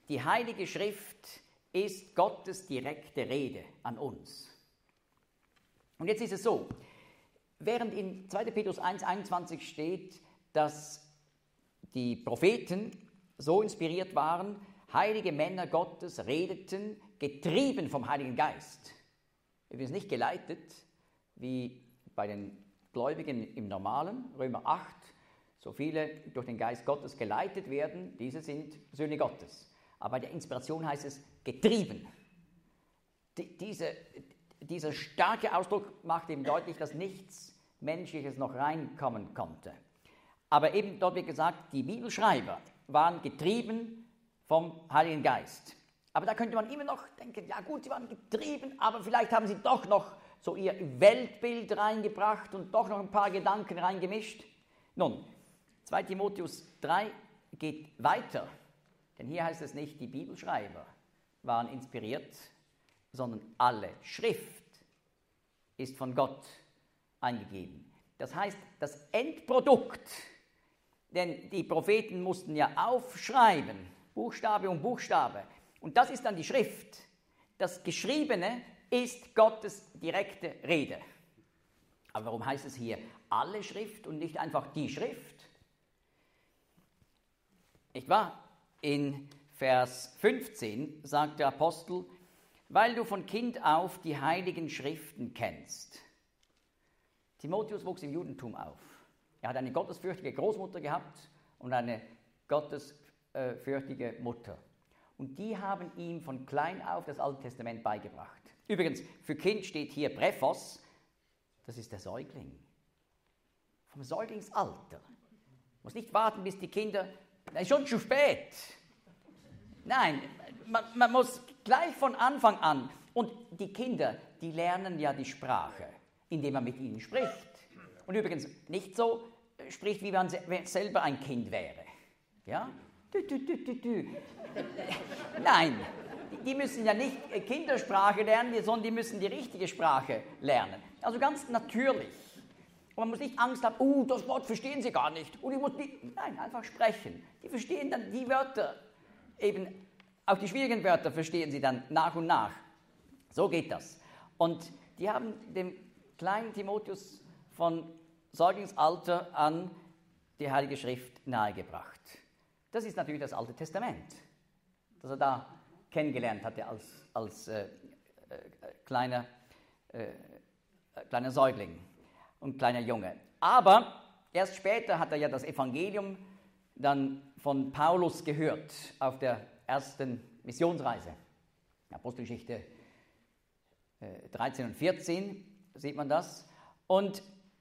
die Heilige Schrift ist Gottes direkte Rede an uns. Und jetzt ist es so, während in zweiter Petrus eins einundzwanzig steht, dass die Propheten so inspiriert waren, heilige Männer Gottes redeten, getrieben vom Heiligen Geist. Übrigens nicht geleitet, wie bei den Gläubigen im Normalen, Römer acht, so viele durch den Geist Gottes geleitet werden, diese sind Söhne Gottes. Aber bei der Inspiration heißt es getrieben. Die, diese, dieser starke Ausdruck macht eben deutlich, dass nichts Menschliches noch reinkommen konnte. Aber eben dort wird gesagt, die Bibelschreiber waren getrieben vom Heiligen Geist. Aber da könnte man immer noch denken, ja gut, sie waren getrieben, aber vielleicht haben sie doch noch so ihr Weltbild reingebracht und doch noch ein paar Gedanken reingemischt. Nun, zweiter Timotheus drei geht weiter, denn hier heißt es nicht, die Bibelschreiber waren inspiriert, sondern alle Schrift ist von Gott eingegeben. Das heißt, das Endprodukt, denn die Propheten mussten ja aufschreiben, Buchstabe um Buchstabe, und das ist dann die Schrift. Das Geschriebene ist Gottes direkte Rede. Aber warum heißt es hier alle Schrift und nicht einfach die Schrift? Nicht wahr? In Vers fünfzehn sagt der Apostel, weil du von Kind auf die heiligen Schriften kennst. Timotheus wuchs im Judentum auf. Er hat eine gottesfürchtige Großmutter gehabt und eine gottesfürchtige Mutter. Und die haben ihm von klein auf das Alte Testament beigebracht. Übrigens, für Kind steht hier Brephos, das ist der Säugling. Vom Säuglingsalter. Muss nicht warten, bis die Kinder, das ist schon zu spät. Nein, man, man muss gleich von Anfang an, und die Kinder, die lernen ja die Sprache, indem man mit ihnen spricht. Und übrigens nicht so spricht, wie man selber ein Kind wäre. Ja? Du, du, du, du, du. Nein, die müssen ja nicht Kindersprache lernen, sondern die müssen die richtige Sprache lernen. Also ganz natürlich. Und man muss nicht Angst haben, oh, das Wort verstehen sie gar nicht. Und ich muss nicht, nein, einfach sprechen. Die verstehen dann die Wörter, eben auch die schwierigen Wörter verstehen sie dann nach und nach. So geht das. Und die haben dem kleinen Timotheus von Säuglingsalter an die Heilige Schrift nahegebracht. Das ist natürlich das Alte Testament, das er da kennengelernt hatte als, als äh, äh, kleiner, äh, kleiner Säugling und kleiner Junge. Aber erst später hat er ja das Evangelium dann von Paulus gehört auf der ersten Missionsreise. Apostelgeschichte äh, dreizehn und vierzehn sieht man das. Und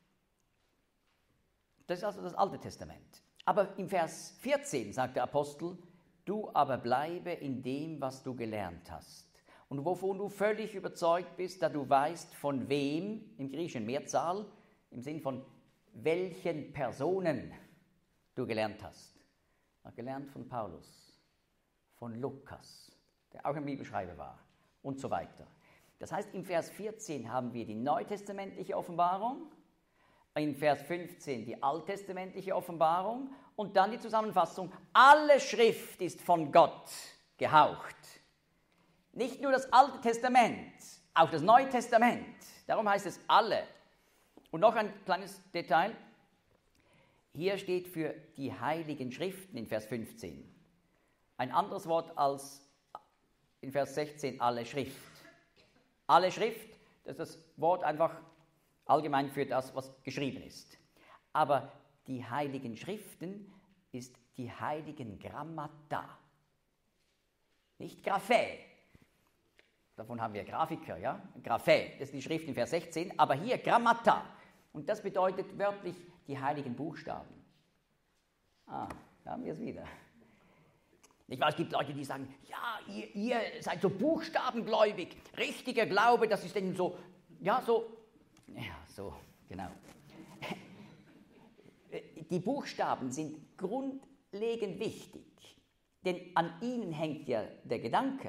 das ist also das Alte Testament. Aber im Vers vierzehn sagt der Apostel, du aber bleibe in dem, was du gelernt hast und wovon du völlig überzeugt bist, da du weißt, von wem, im Griechischen Mehrzahl, im Sinn von welchen Personen du gelernt hast. Er hat gelernt von Paulus, von Lukas, der auch ein Bibelschreiber war und so weiter. Das heißt, im Vers vierzehn haben wir die neutestamentliche Offenbarung, in Vers fünfzehn die alttestamentliche Offenbarung und dann die Zusammenfassung, alle Schrift ist von Gott gehaucht. Nicht nur das Alte Testament, auch das Neue Testament. Darum heißt es alle. Und noch ein kleines Detail. Hier steht für die heiligen Schriften in Vers fünfzehn ein anderes Wort als in Vers sechzehn alle Schrift. Alle Schrift, das ist das Wort einfach allgemein für das, was geschrieben ist. Aber die heiligen Schriften ist die heiligen Grammata. Nicht Graphä. Davon haben wir Grafiker, ja? Graphä, das ist die Schrift in Vers sechzehn, aber hier Grammata. Und das bedeutet wörtlich die heiligen Buchstaben. Ah, da haben wir es wieder. Ich weiß, es gibt Leute, die sagen, ja, ihr, ihr seid so buchstabengläubig. Richtiger Glaube, das ist denn so, ja, so, ja, so, genau. Die Buchstaben sind grundlegend wichtig, denn an ihnen hängt ja der Gedanke.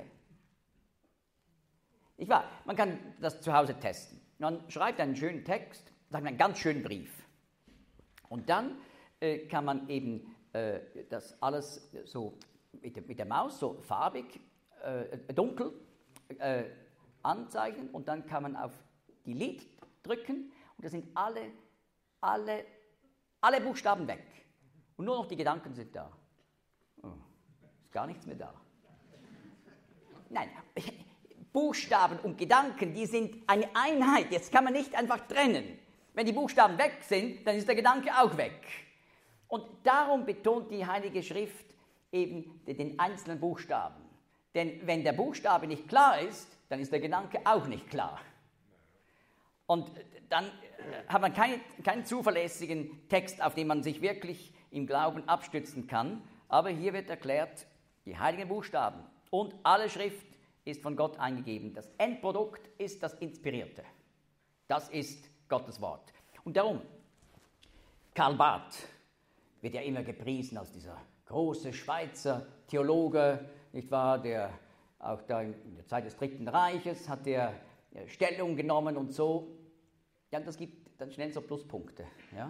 Ich weiß, man kann das zu Hause testen. Man schreibt einen schönen Text, sagt einen ganz schönen Brief. Und dann äh, kann man eben äh, das alles so mit, der, mit der Maus so farbig, äh, dunkel äh, anzeichnen und dann kann man auf Delete drücken und da sind alle, alle, alle Buchstaben weg. Und nur noch die Gedanken sind da. Oh, ist gar nichts mehr da. Nein, Buchstaben und Gedanken, die sind eine Einheit. Jetzt kann man nicht einfach trennen. Wenn die Buchstaben weg sind, dann ist der Gedanke auch weg. Und darum betont die Heilige Schrift eben den einzelnen Buchstaben. Denn wenn der Buchstabe nicht klar ist, dann ist der Gedanke auch nicht klar. Und dann hat man keine, keinen zuverlässigen Text, auf den man sich wirklich im Glauben abstützen kann. Aber hier wird erklärt, die heiligen Buchstaben und alle Schrift ist von Gott eingegeben. Das Endprodukt ist das Inspirierte. Das ist Gottes Wort. Und darum, Karl Barth wird ja immer gepriesen als dieser große Schweizer Theologe, nicht wahr, der auch da in der Zeit des Dritten Reiches hat er Stellung genommen und so. Ja, das gibt dann schnell so Pluspunkte. Ja?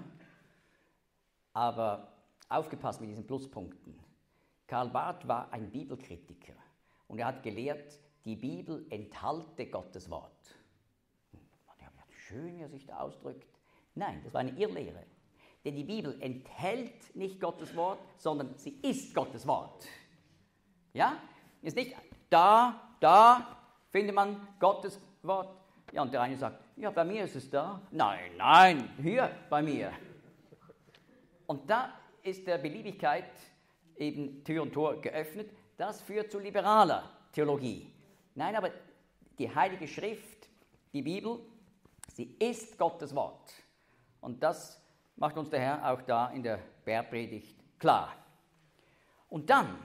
Aber aufgepasst mit diesen Pluspunkten. Karl Barth war ein Bibelkritiker und er hat gelehrt, die Bibel enthalte Gottes Wort. Ja, schön, wie er sich da ausdrückt. Nein, das war eine Irrlehre. Denn die Bibel enthält nicht Gottes Wort, sondern sie ist Gottes Wort. Ja? Ist nicht da, da findet man Gottes Wort. Ja, und der eine sagt, ja, bei mir ist es da. Nein, nein, hier bei mir. Und da ist der Beliebigkeit eben Tür und Tor geöffnet. Das führt zu liberaler Theologie. Nein, aber die Heilige Schrift, die Bibel, sie ist Gottes Wort. Und das macht uns der Herr auch da in der Bergpredigt klar. Und dann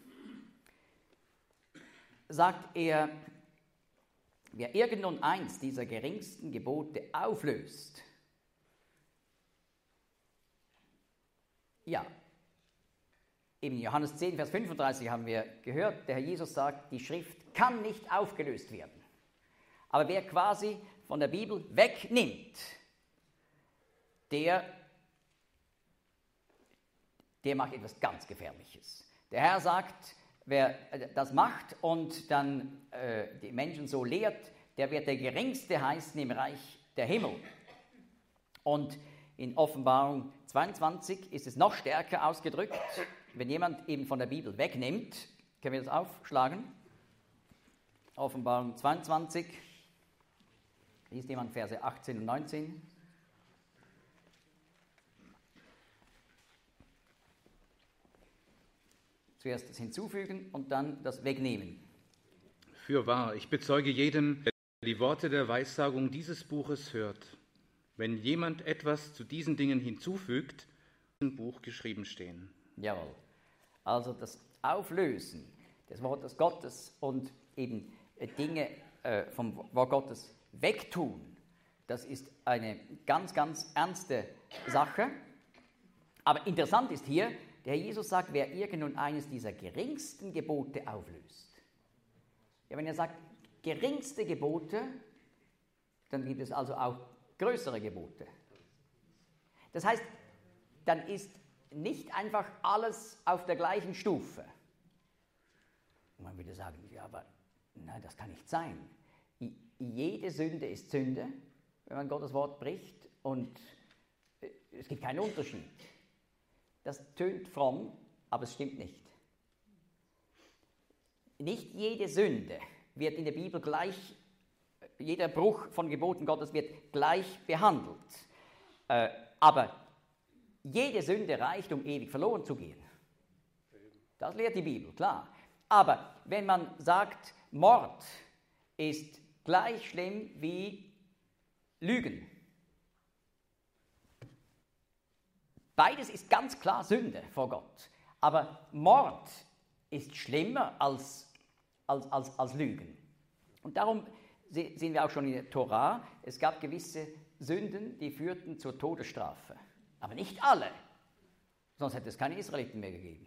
sagt er, wer irgend nun eins dieser geringsten Gebote auflöst, ja, in Johannes zehn, Vers fünfunddreißig haben wir gehört, der Herr Jesus sagt, die Schrift kann nicht aufgelöst werden. Aber wer quasi von der Bibel wegnimmt, der, der macht etwas ganz Gefährliches. Der Herr sagt, wer das macht und dann äh, die Menschen so lehrt, der wird der Geringste heißen im Reich der Himmel. Und in Offenbarung zweiundzwanzig ist es noch stärker ausgedrückt, wenn jemand eben von der Bibel wegnimmt. Können wir das aufschlagen? Offenbarung zweiundzwanzig, liest jemand Verse achtzehn und neunzehn. Zuerst das Hinzufügen und dann das Wegnehmen. Fürwahr, ich bezeuge jedem, der die Worte der Weissagung dieses Buches hört. Wenn jemand etwas zu diesen Dingen hinzufügt, wird im Buch geschrieben stehen. Jawohl. Also das Auflösen des Wortes Gottes und eben Dinge äh, vom Wort Gottes wegtun, das ist eine ganz, ganz ernste Sache. Aber interessant ist hier, der Herr Jesus sagt, wer irgend nun eines dieser geringsten Gebote auflöst. Ja, wenn er sagt, geringste Gebote, dann gibt es also auch größere Gebote. Das heißt, dann ist nicht einfach alles auf der gleichen Stufe. Und man würde sagen, ja, aber nein, das kann nicht sein. Jede Sünde ist Sünde, wenn man Gottes Wort bricht, und es gibt keinen Unterschied. Das tönt fromm, aber es stimmt nicht. Nicht jede Sünde wird in der Bibel gleich, jeder Bruch von Geboten Gottes wird gleich behandelt. Äh, aber jede Sünde reicht, um ewig verloren zu gehen. Das lehrt die Bibel, klar. Aber wenn man sagt, Mord ist gleich schlimm wie Lügen, beides ist ganz klar Sünde vor Gott. Aber Mord ist schlimmer als, als, als, als Lügen. Und darum sehen wir auch schon in der Tora, es gab gewisse Sünden, die führten zur Todesstrafe. Aber nicht alle. Sonst hätte es keine Israeliten mehr gegeben.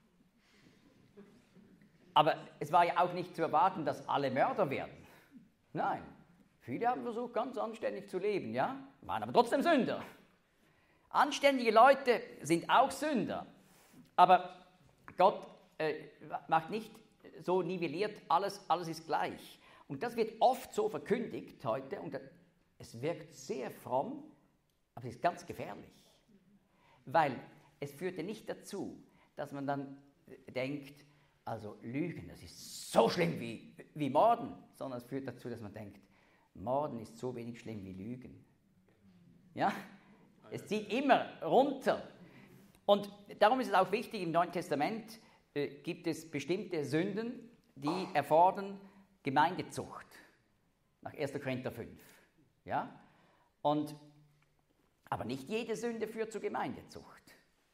Aber es war ja auch nicht zu erwarten, dass alle Mörder werden. Nein. Viele haben versucht, ganz anständig zu leben, ja? Waren aber trotzdem Sünder. Anständige Leute sind auch Sünder. Aber Gott äh, macht nicht so nivelliert, alles, alles ist gleich. Und das wird oft so verkündigt heute und es wirkt sehr fromm, aber es ist ganz gefährlich. Weil es führt ja nicht dazu, dass man dann denkt, also Lügen, das ist so schlimm wie, wie Morden, sondern es führt dazu, dass man denkt, Morden ist so wenig schlimm wie Lügen. Ja? Es zieht immer runter. Und darum ist es auch wichtig, im Neuen Testament äh, gibt es bestimmte Sünden, die erfordern Gemeindezucht. Nach erster Korinther fünf. Ja? Und, aber nicht jede Sünde führt zur Gemeindezucht.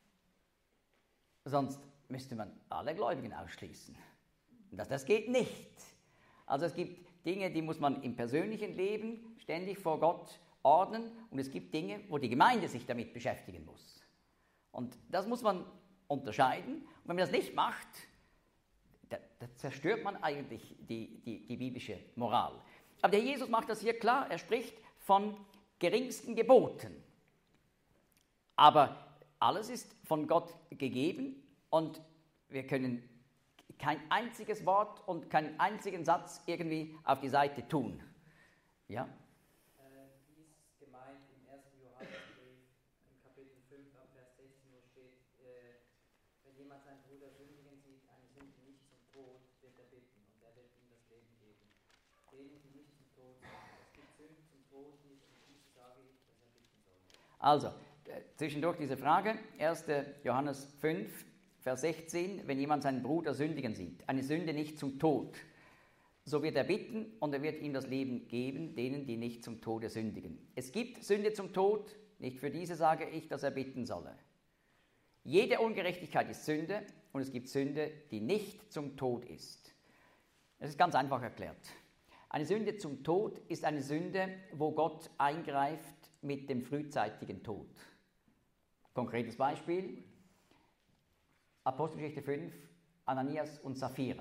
Sonst müsste man alle Gläubigen ausschließen. Und das, das geht nicht. Also es gibt Dinge, die muss man im persönlichen Leben ständig vor Gott ordnen und es gibt Dinge, wo die Gemeinde sich damit beschäftigen muss. Und das muss man unterscheiden. Und wenn man das nicht macht, da, da zerstört man eigentlich die, die, die biblische Moral. Aber der Jesus macht das hier klar. Er spricht von geringsten Geboten. Aber alles ist von Gott gegeben und wir können kein einziges Wort und keinen einzigen Satz irgendwie auf die Seite tun. Ja? Äh, wie ist es gemeint im ersten Johannesbrief, im Kapitel fünf, ab Vers sechzehn, wo steht, äh, wenn jemand seinen Bruder sündigen sieht, eine Sünde nicht zum Tod, wird er bitten und er wird ihm das Leben geben. Denen, die nicht zum Tod sind, es gibt Sünden zum Tod nicht und dies sage ich, dass er bitten soll. Also, äh, zwischendurch diese Frage, erster Johannes fünf, Vers sechzehn, wenn jemand seinen Bruder sündigen sieht, eine Sünde nicht zum Tod, so wird er bitten und er wird ihm das Leben geben, denen, die nicht zum Tode sündigen. Es gibt Sünde zum Tod, nicht für diese sage ich, dass er bitten solle. Jede Ungerechtigkeit ist Sünde und es gibt Sünde, die nicht zum Tod ist. Es ist ganz einfach erklärt. Eine Sünde zum Tod ist eine Sünde, wo Gott eingreift mit dem frühzeitigen Tod. Konkretes Beispiel, Apostelgeschichte fünf, Ananias und Sapphira.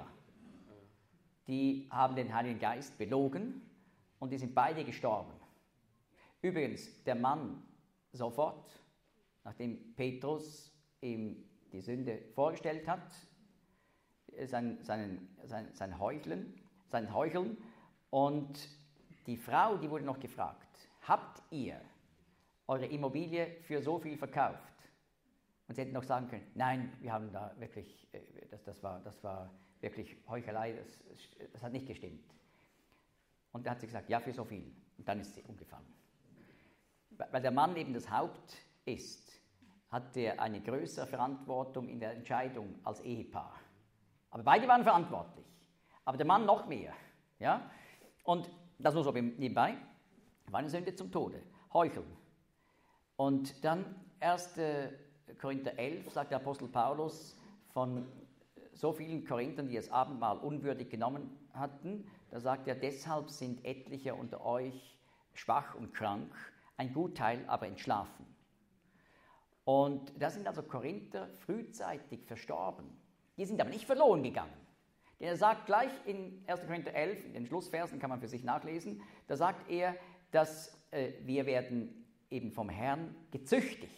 Die haben den Heiligen Geist belogen und die sind beide gestorben. Übrigens, der Mann sofort, nachdem Petrus ihm die Sünde vorgestellt hat, sein, sein, sein, sein, Heucheln, sein Heucheln, und die Frau, die wurde noch gefragt, habt ihr eure Immobilie für so viel verkauft? Und sie hätten noch sagen können, nein, wir haben da wirklich, das, das, war, das war wirklich Heuchelei, das, das hat nicht gestimmt. Und da hat sie gesagt, ja, für so viel. Und dann ist sie umgefallen. Weil der Mann eben das Haupt ist, hat er eine größere Verantwortung in der Entscheidung als Ehepaar. Aber beide waren verantwortlich. Aber der Mann noch mehr. Ja? Und das nur so nebenbei, war eine Sünde zum Tode. Heucheln. Und dann erster Korinther elf sagt der Apostel Paulus von so vielen Korinthern, die das Abendmahl unwürdig genommen hatten, da sagt er, deshalb sind etliche unter euch schwach und krank, ein Gutteil aber entschlafen. Und da sind also Korinther frühzeitig verstorben. Die sind aber nicht verloren gegangen. Denn er sagt gleich in erster Korinther elf, in den Schlussversen kann man für sich nachlesen, da sagt er, dass äh, wir werden eben vom Herrn gezüchtigt.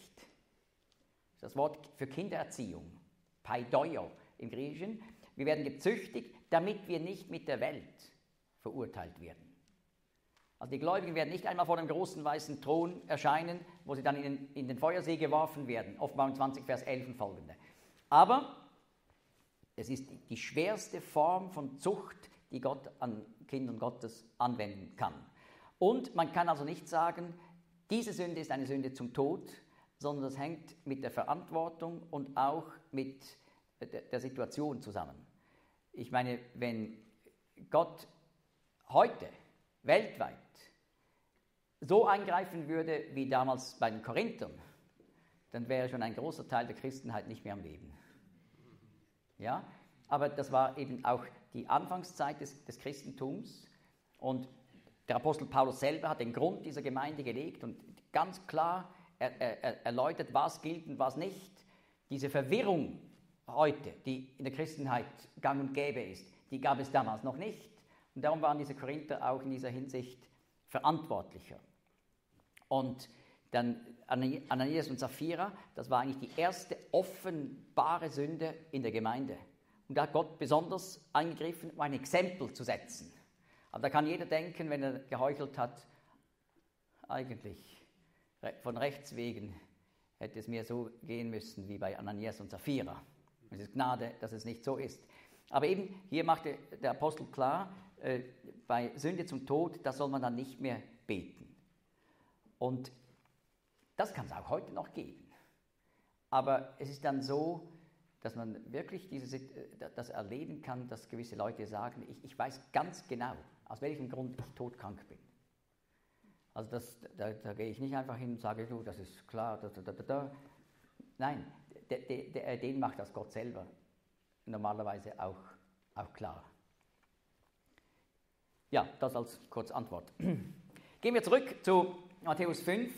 Das Wort für Kindererziehung, Paidoio im Griechischen. Wir werden gezüchtigt, damit wir nicht mit der Welt verurteilt werden. Also die Gläubigen werden nicht einmal vor dem großen weißen Thron erscheinen, wo sie dann in den, in den Feuersee geworfen werden. Offenbarung zwanzig, Vers elf und folgende. Aber es ist die schwerste Form von Zucht, die Gott an Kindern Gottes anwenden kann. Und man kann also nicht sagen, diese Sünde ist eine Sünde zum Tod, sondern das hängt mit der Verantwortung und auch mit der Situation zusammen. Ich meine, wenn Gott heute weltweit so eingreifen würde wie damals bei den Korinthern, dann wäre schon ein großer Teil der Christenheit nicht mehr am Leben. Ja? Aber das war eben auch die Anfangszeit des, des Christentums und der Apostel Paulus selber hat den Grund dieser Gemeinde gelegt und ganz klar Er, er, erläutert, was gilt und was nicht. Diese Verwirrung heute, die in der Christenheit gang und gäbe ist, die gab es damals noch nicht. Und darum waren diese Korinther auch in dieser Hinsicht verantwortlicher. Und dann Ananias und Sapphira, das war eigentlich die erste offenbare Sünde in der Gemeinde. Und da hat Gott besonders eingegriffen, um ein Exempel zu setzen. Aber da kann jeder denken, wenn er geheuchelt hat, eigentlich von Rechts wegen hätte es mir so gehen müssen wie bei Ananias und Sapphira. Es ist Gnade, dass es nicht so ist. Aber eben, hier machte der Apostel klar, äh, bei Sünde zum Tod, da soll man dann nicht mehr beten. Und das kann es auch heute noch geben. Aber es ist dann so, dass man wirklich diese, das erleben kann, dass gewisse Leute sagen, ich, ich weiß ganz genau, aus welchem Grund ich todkrank bin. Also das, da, da gehe ich nicht einfach hin und sage, du, das ist klar, da, da, da, da. Nein, de, de, de, den macht das Gott selber normalerweise auch, auch klar. Ja, das als kurze Antwort. Gehen wir zurück zu Matthäus fünf.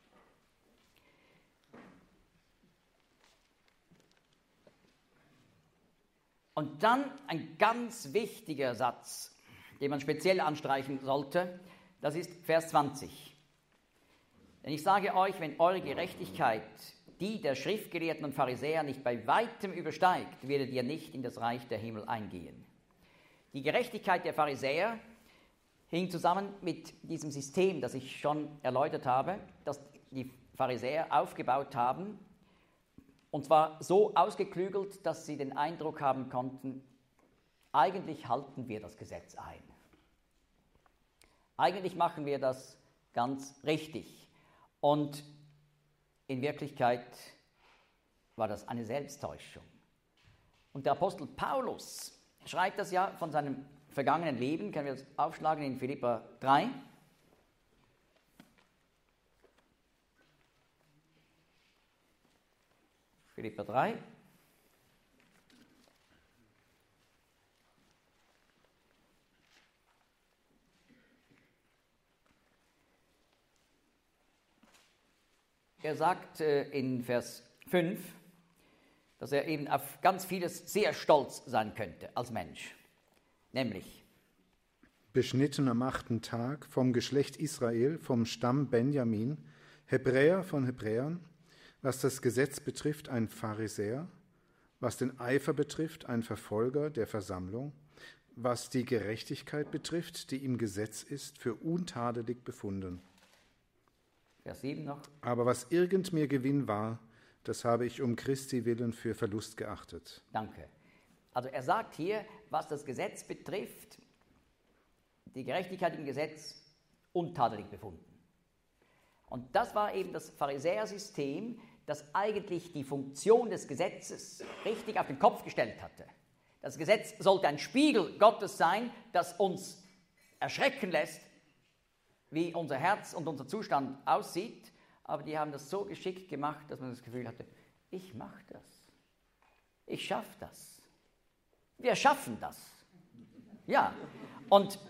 Und dann ein ganz wichtiger Satz, den man speziell anstreichen sollte, das ist Vers zwanzig. Denn ich sage euch, wenn eure Gerechtigkeit die der Schriftgelehrten und Pharisäer nicht bei weitem übersteigt, werdet ihr nicht in das Reich der Himmel eingehen. Die Gerechtigkeit der Pharisäer hing zusammen mit diesem System, das ich schon erläutert habe, das die Pharisäer aufgebaut haben, und zwar so ausgeklügelt, dass sie den Eindruck haben konnten, eigentlich halten wir das Gesetz ein. Eigentlich machen wir das ganz richtig. Und in Wirklichkeit war das eine Selbsttäuschung. Und der Apostel Paulus schreibt das ja von seinem vergangenen Leben, können wir das aufschlagen in Philipper drei. Philipper drei. Er sagt äh, in Vers fünf, dass er eben auf ganz vieles sehr stolz sein könnte als Mensch. Nämlich: Beschnitten am achten Tag, vom Geschlecht Israel, vom Stamm Benjamin, Hebräer von Hebräern, was das Gesetz betrifft, ein Pharisäer, was den Eifer betrifft, ein Verfolger der Versammlung, was die Gerechtigkeit betrifft, die im Gesetz ist, für untadelig befunden. Vers sieben noch. Aber was irgend mir Gewinn war, das habe ich um Christi willen für Verlust geachtet. Danke. Also er sagt hier, was das Gesetz betrifft, die Gerechtigkeit im Gesetz untadelig befunden. Und das war eben das Pharisäersystem, das eigentlich die Funktion des Gesetzes richtig auf den Kopf gestellt hatte. Das Gesetz sollte ein Spiegel Gottes sein, das uns erschrecken lässt, wie unser Herz und unser Zustand aussieht, aber die haben das so geschickt gemacht, dass man das Gefühl hatte, ich mache das, ich schaffe das, wir schaffen das. Ja, und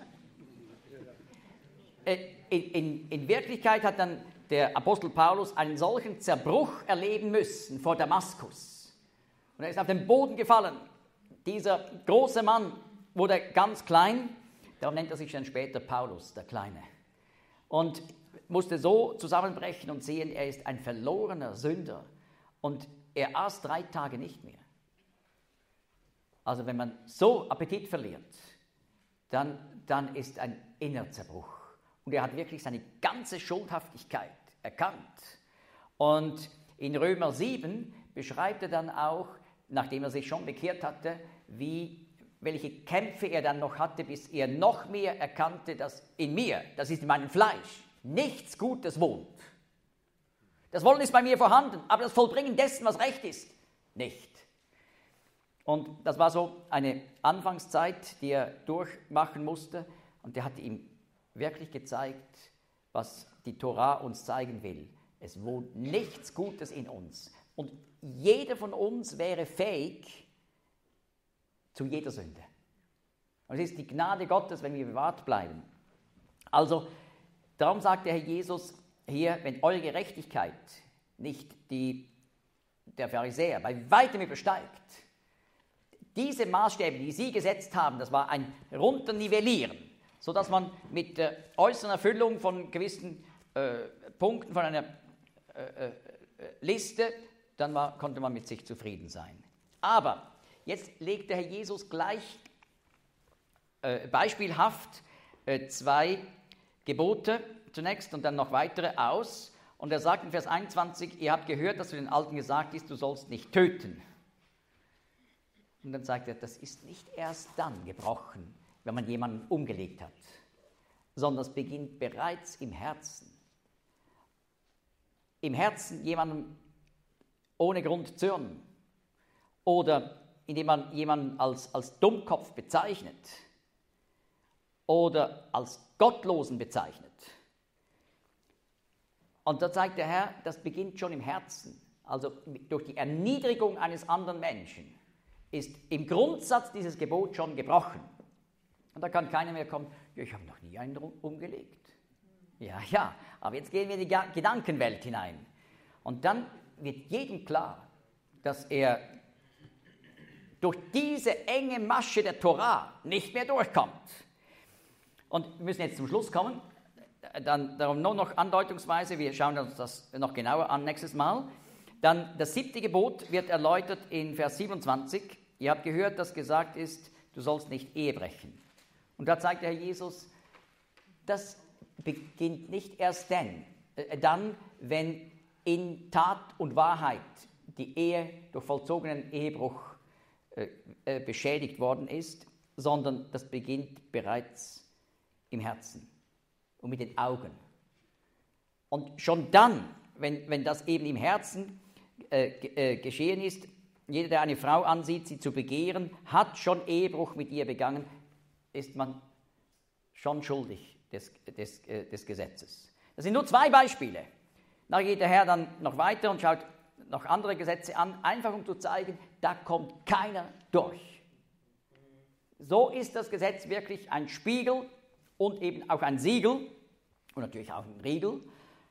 in, in, in Wirklichkeit hat dann der Apostel Paulus einen solchen Zerbruch erleben müssen vor Damaskus. Und er ist auf den Boden gefallen. Dieser große Mann wurde ganz klein, darum nennt er sich dann später Paulus, der Kleine. Und musste so zusammenbrechen und sehen, er ist ein verlorener Sünder. Und er aß drei Tage nicht mehr. Also wenn man so Appetit verliert, dann, dann ist ein innerer Zerbruch. Und er hat wirklich seine ganze Schuldhaftigkeit erkannt. Und in Römer sieben beschreibt er dann auch, nachdem er sich schon bekehrt hatte, wie, welche Kämpfe er dann noch hatte, bis er noch mehr erkannte, dass in mir, das ist in meinem Fleisch, nichts Gutes wohnt. Das Wollen ist bei mir vorhanden, aber das Vollbringen dessen, was recht ist, nicht. Und das war so eine Anfangszeit, die er durchmachen musste. Und der hat ihm wirklich gezeigt, was die Tora uns zeigen will. Es wohnt nichts Gutes in uns. Und jeder von uns wäre fähig zu jeder Sünde. Und es ist die Gnade Gottes, wenn wir bewahrt bleiben. Also, darum sagt der Herr Jesus hier, wenn eure Gerechtigkeit nicht die der Pharisäer bei weitem übersteigt, diese Maßstäbe, die sie gesetzt haben, das war ein Runternivellieren, sodass man mit der äußeren Erfüllung von gewissen äh, Punkten von einer äh, äh, Liste, dann war, konnte man mit sich zufrieden sein. Aber jetzt legt der Herr Jesus gleich äh, beispielhaft äh, zwei Gebote zunächst und dann noch weitere aus. Und er sagt in Vers einundzwanzig, ihr habt gehört, dass zu den Alten gesagt ist, du sollst nicht töten. Und dann sagt er, das ist nicht erst dann gebrochen, wenn man jemanden umgelegt hat, sondern es beginnt bereits im Herzen. Im Herzen jemandem ohne Grund zürnen oder indem man jemanden als, als Dummkopf bezeichnet oder als Gottlosen bezeichnet. Und da zeigt der Herr, das beginnt schon im Herzen. Also durch die Erniedrigung eines anderen Menschen ist im Grundsatz dieses Gebot schon gebrochen. Und da kann keiner mehr kommen, ja, ich habe noch nie einen umgelegt. Ja, ja, aber jetzt gehen wir in die Gedankenwelt hinein. Und dann wird jedem klar, dass er durch diese enge Masche der Tora nicht mehr durchkommt. Und wir müssen jetzt zum Schluss kommen. Dann darum nur noch andeutungsweise, wir schauen uns das noch genauer an nächstes Mal. Dann das siebte Gebot wird erläutert in Vers siebenundzwanzig. Ihr habt gehört, dass gesagt ist, du sollst nicht Ehe brechen. Und da zeigt der Herr Jesus, das beginnt nicht erst dann, äh, dann, wenn in Tat und Wahrheit die Ehe durch vollzogenen Ehebruch äh, äh, beschädigt worden ist, sondern das beginnt bereits im Herzen und mit den Augen. Und schon dann, wenn, wenn das eben im Herzen äh, äh, geschehen ist, jeder, der eine Frau ansieht, sie zu begehren, hat schon Ehebruch mit ihr begangen, ist man schon schuldig des, des, äh, des Gesetzes. Das sind nur zwei Beispiele. Nachher geht der Herr dann noch weiter und schaut noch andere Gesetze an, einfach um zu zeigen, da kommt keiner durch. So ist das Gesetz wirklich ein Spiegel und eben auch ein Siegel und natürlich auch ein Riegel.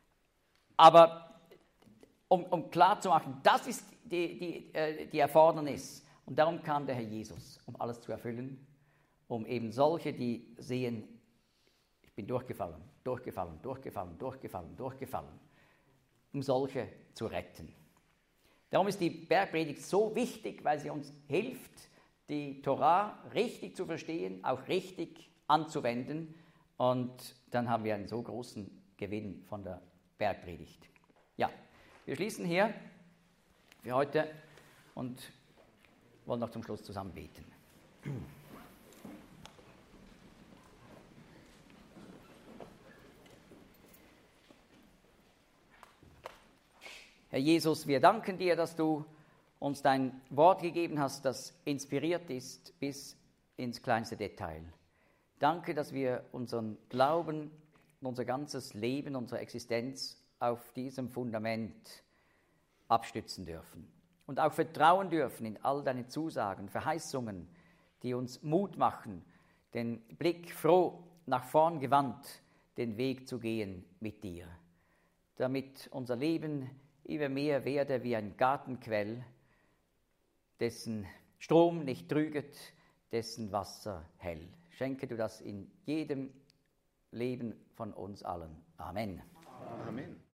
Aber um, um klar zu machen, das ist die, die, äh, die Erfordernis. Und darum kam der Herr Jesus, um alles zu erfüllen, um eben solche, die sehen, ich bin durchgefallen, durchgefallen, durchgefallen, durchgefallen, durchgefallen, um solche zu retten. Darum ist die Bergpredigt so wichtig, weil sie uns hilft, die Tora richtig zu verstehen, auch richtig anzuwenden. Und dann haben wir einen so großen Gewinn von der Bergpredigt. Ja, wir schließen hier für heute und wollen noch zum Schluss zusammen beten. Herr Jesus, wir danken dir, dass du uns dein Wort gegeben hast, das inspiriert ist bis ins kleinste Detail. Danke, dass wir unseren Glauben, unser ganzes Leben, unsere Existenz auf diesem Fundament abstützen dürfen und auch vertrauen dürfen in all deine Zusagen, Verheißungen, die uns Mut machen, den Blick froh nach vorn gewandt, den Weg zu gehen mit dir, damit unser Leben immer mehr werde wie ein Gartenquell, dessen Strom nicht trüget, dessen Wasser hell. Schenke du das in jedem Leben von uns allen. Amen. Amen.